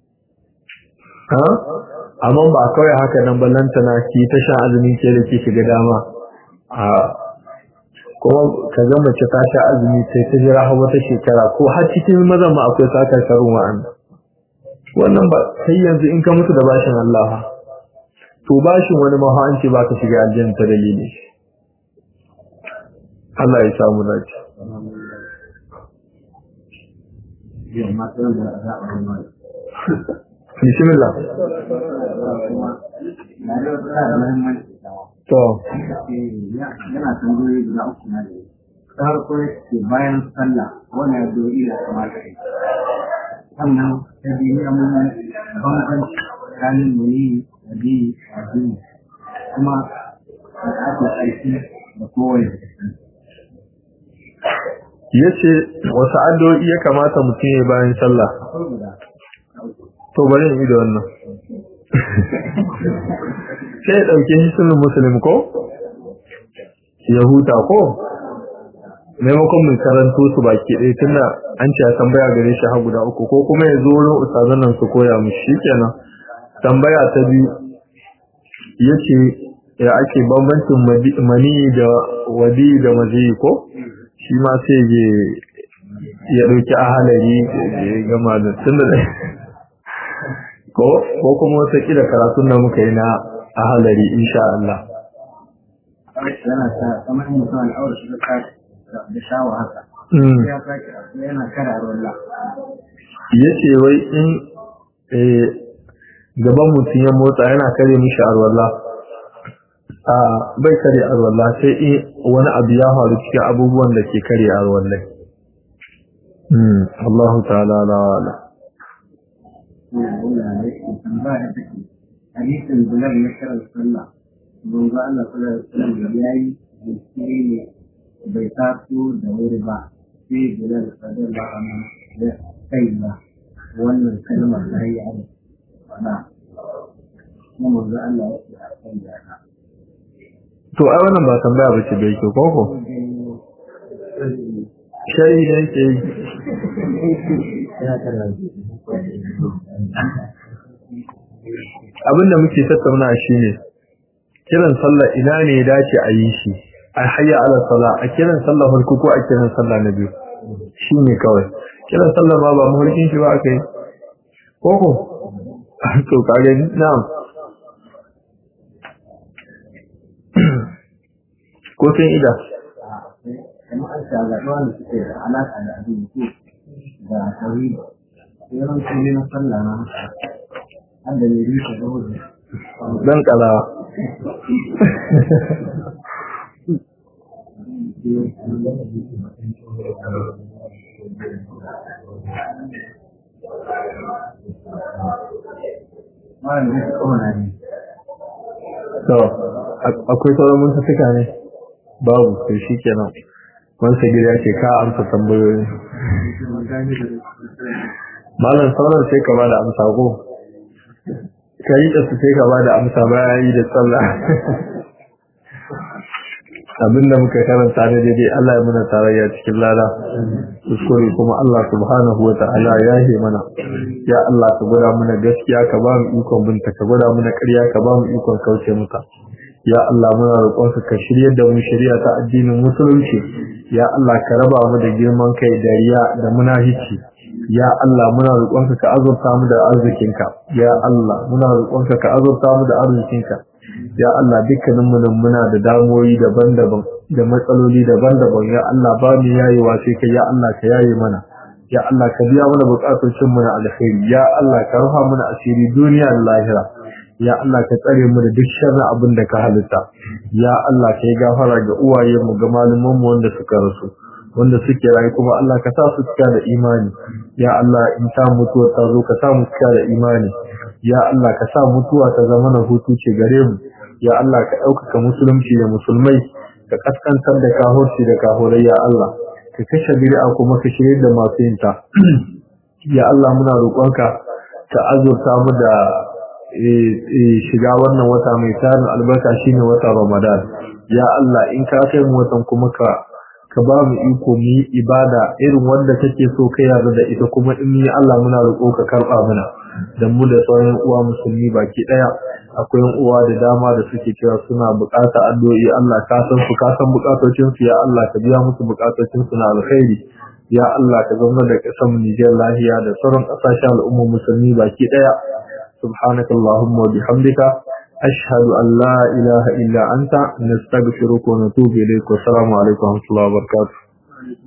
amma ba kawai haka nan ballanta na ki ta sha azumi ke da ke shiga dama a kuma ka ga mace ta sha azumi sai ta jira har wata shekara ko har cikin mazan ma akwai sakar karun wa'an wannan ba sai yanzu in ka mutu da bashin Allah to bashin wani mahanci ba ka shiga aljanna ta dalili Allah ya samu dace bismillah to yana tambayoyi guda uku na da ta farko ke bayan sallah wani ya zo iya kamata kai sannan ta biyu ya mun bambanci tsakanin muni da biyu a biyu kuma da ake aiki da kowane yace wasu addu'o'i ya kamata mutum ya bayan sallah to bari in yi da wannan sai ya ɗauke hisnul muslim ko ya huta ko maimakon mai karanto su baki ɗaya tunda an ce a tambaya gare shi har guda uku ko kuma ya zo wurin ustazan nan su koya mu shikenan. Tambaya ta biyu yace ya ake bambancin mani da wadi da mazi ko shi ma sai je ya dauki ahalari ya gama da tunda ko ko kuma wata kila karatun da muka yi na ahalari insha Allah yana ta kamar mutum al'aura shi da shawa haka ya sake yana kara wallah yace wai in eh gaban mutum ya motsa yana kare mishi arwalla a bai kare arwalla sai in wani abu ya faru cikin abubuwan da ke kare arwallai hmm Allah ta'ala la wala hadisin bilal na kiran sallah don ga Allah sallallahu alaihi wasallam yayi ne bai taso da wuri ba sai bilal sallallahu alaihi ya kai ba wannan kalmar da yayi a wala kuma ga Allah ya kai da to ai wannan ba tambaya bace bai ke koko shari ne ke abinda muke tattauna shine kiran sallah ina ne ya dace a yi shi a hayya ala sala a kiran sallah farko ko a kiran sallah na biyu shine kawai kiran sallah ma ba muhurkin shi ba akai koko to kage na'am ko sai ida kuma an ta ga wanda suke da alaka da abin ko da tauhid yawan kuma na sallah na an da ne rika da wuri dan kala to akwai sauran mun suka ne babu to shikenan wanda gida ce ka amsa tambayoyi malam sauran sai ka bada amsa ko kai da su sai ka bada amsa bayan yi da sallah abinda muka karanta ne dai Allah ya muna tarayya cikin lada kuskure kuma Allah subhanahu wa ta'ala ya yi mana ya Allah ka gwada mana gaskiya ka ba mu ikon binta ka gwada mana ƙarya ka ba mu ikon kauce mata ya Allah muna roƙonka ka shiryar da mu shari'a ta addinin musulunci ya Allah ka raba mu da girman kai da riya da munafici ya Allah muna roƙonka ka azurta mu da arzikinka ya Allah muna roƙonka ka azurta mu da arzikinka ya Allah dukkanin mu nan muna da damuwoyi daban-daban da matsaloli daban-daban ya Allah ba mu yayewa sai kai ya Allah ka yaye mana ya Allah ka biya mana bukatocin mu na alkhairi ya Allah ka rufa mana asiri duniya da lahira ya Allah ka tsare mu da duk sharrin abin da ka halitta ya Allah ka yi gafara ga uwayen mu ga malaman mu wanda suka rasu wanda suke rayu kuma Allah ka sa su cika da imani ya Allah in ta mutuwa ta zo ka sa mu cika da imani ya Allah ka sa mutuwa ta zama na hutu ce gare mu ya Allah ka ɗaukaka musulunci da musulmai ka kaskantar da kahorci da kahorai ya Allah ka kashe bid'a kuma ka shirye da masu yin ta ya Allah muna roƙonka ka azurta mu da shiga wannan wata mai tarin albarka shine watan Ramadan ya Allah in ka kai mu watan kuma ka ka ba mu iko mu yi ibada irin wanda kake so ka yarda da ita kuma in ni Allah muna roƙo ka karba mana dan mu da sauran uwa musulmi baki daya akwai uwa da dama da suke cewa suna bukata addu'o'i Allah ka san su ka san bukatocin su ya Allah ka biya musu bukatocin su na alkhairi ya Allah ka zama da kasan Niger lahiya da sauran kasashen al'umma musulmi baki daya subhanakallahumma wa bihamdika ashhadu an la ilaha illa anta nastaghfiruka wa natubu ilayk wa assalamu alaikum wa rahmatullahi wa barakatuh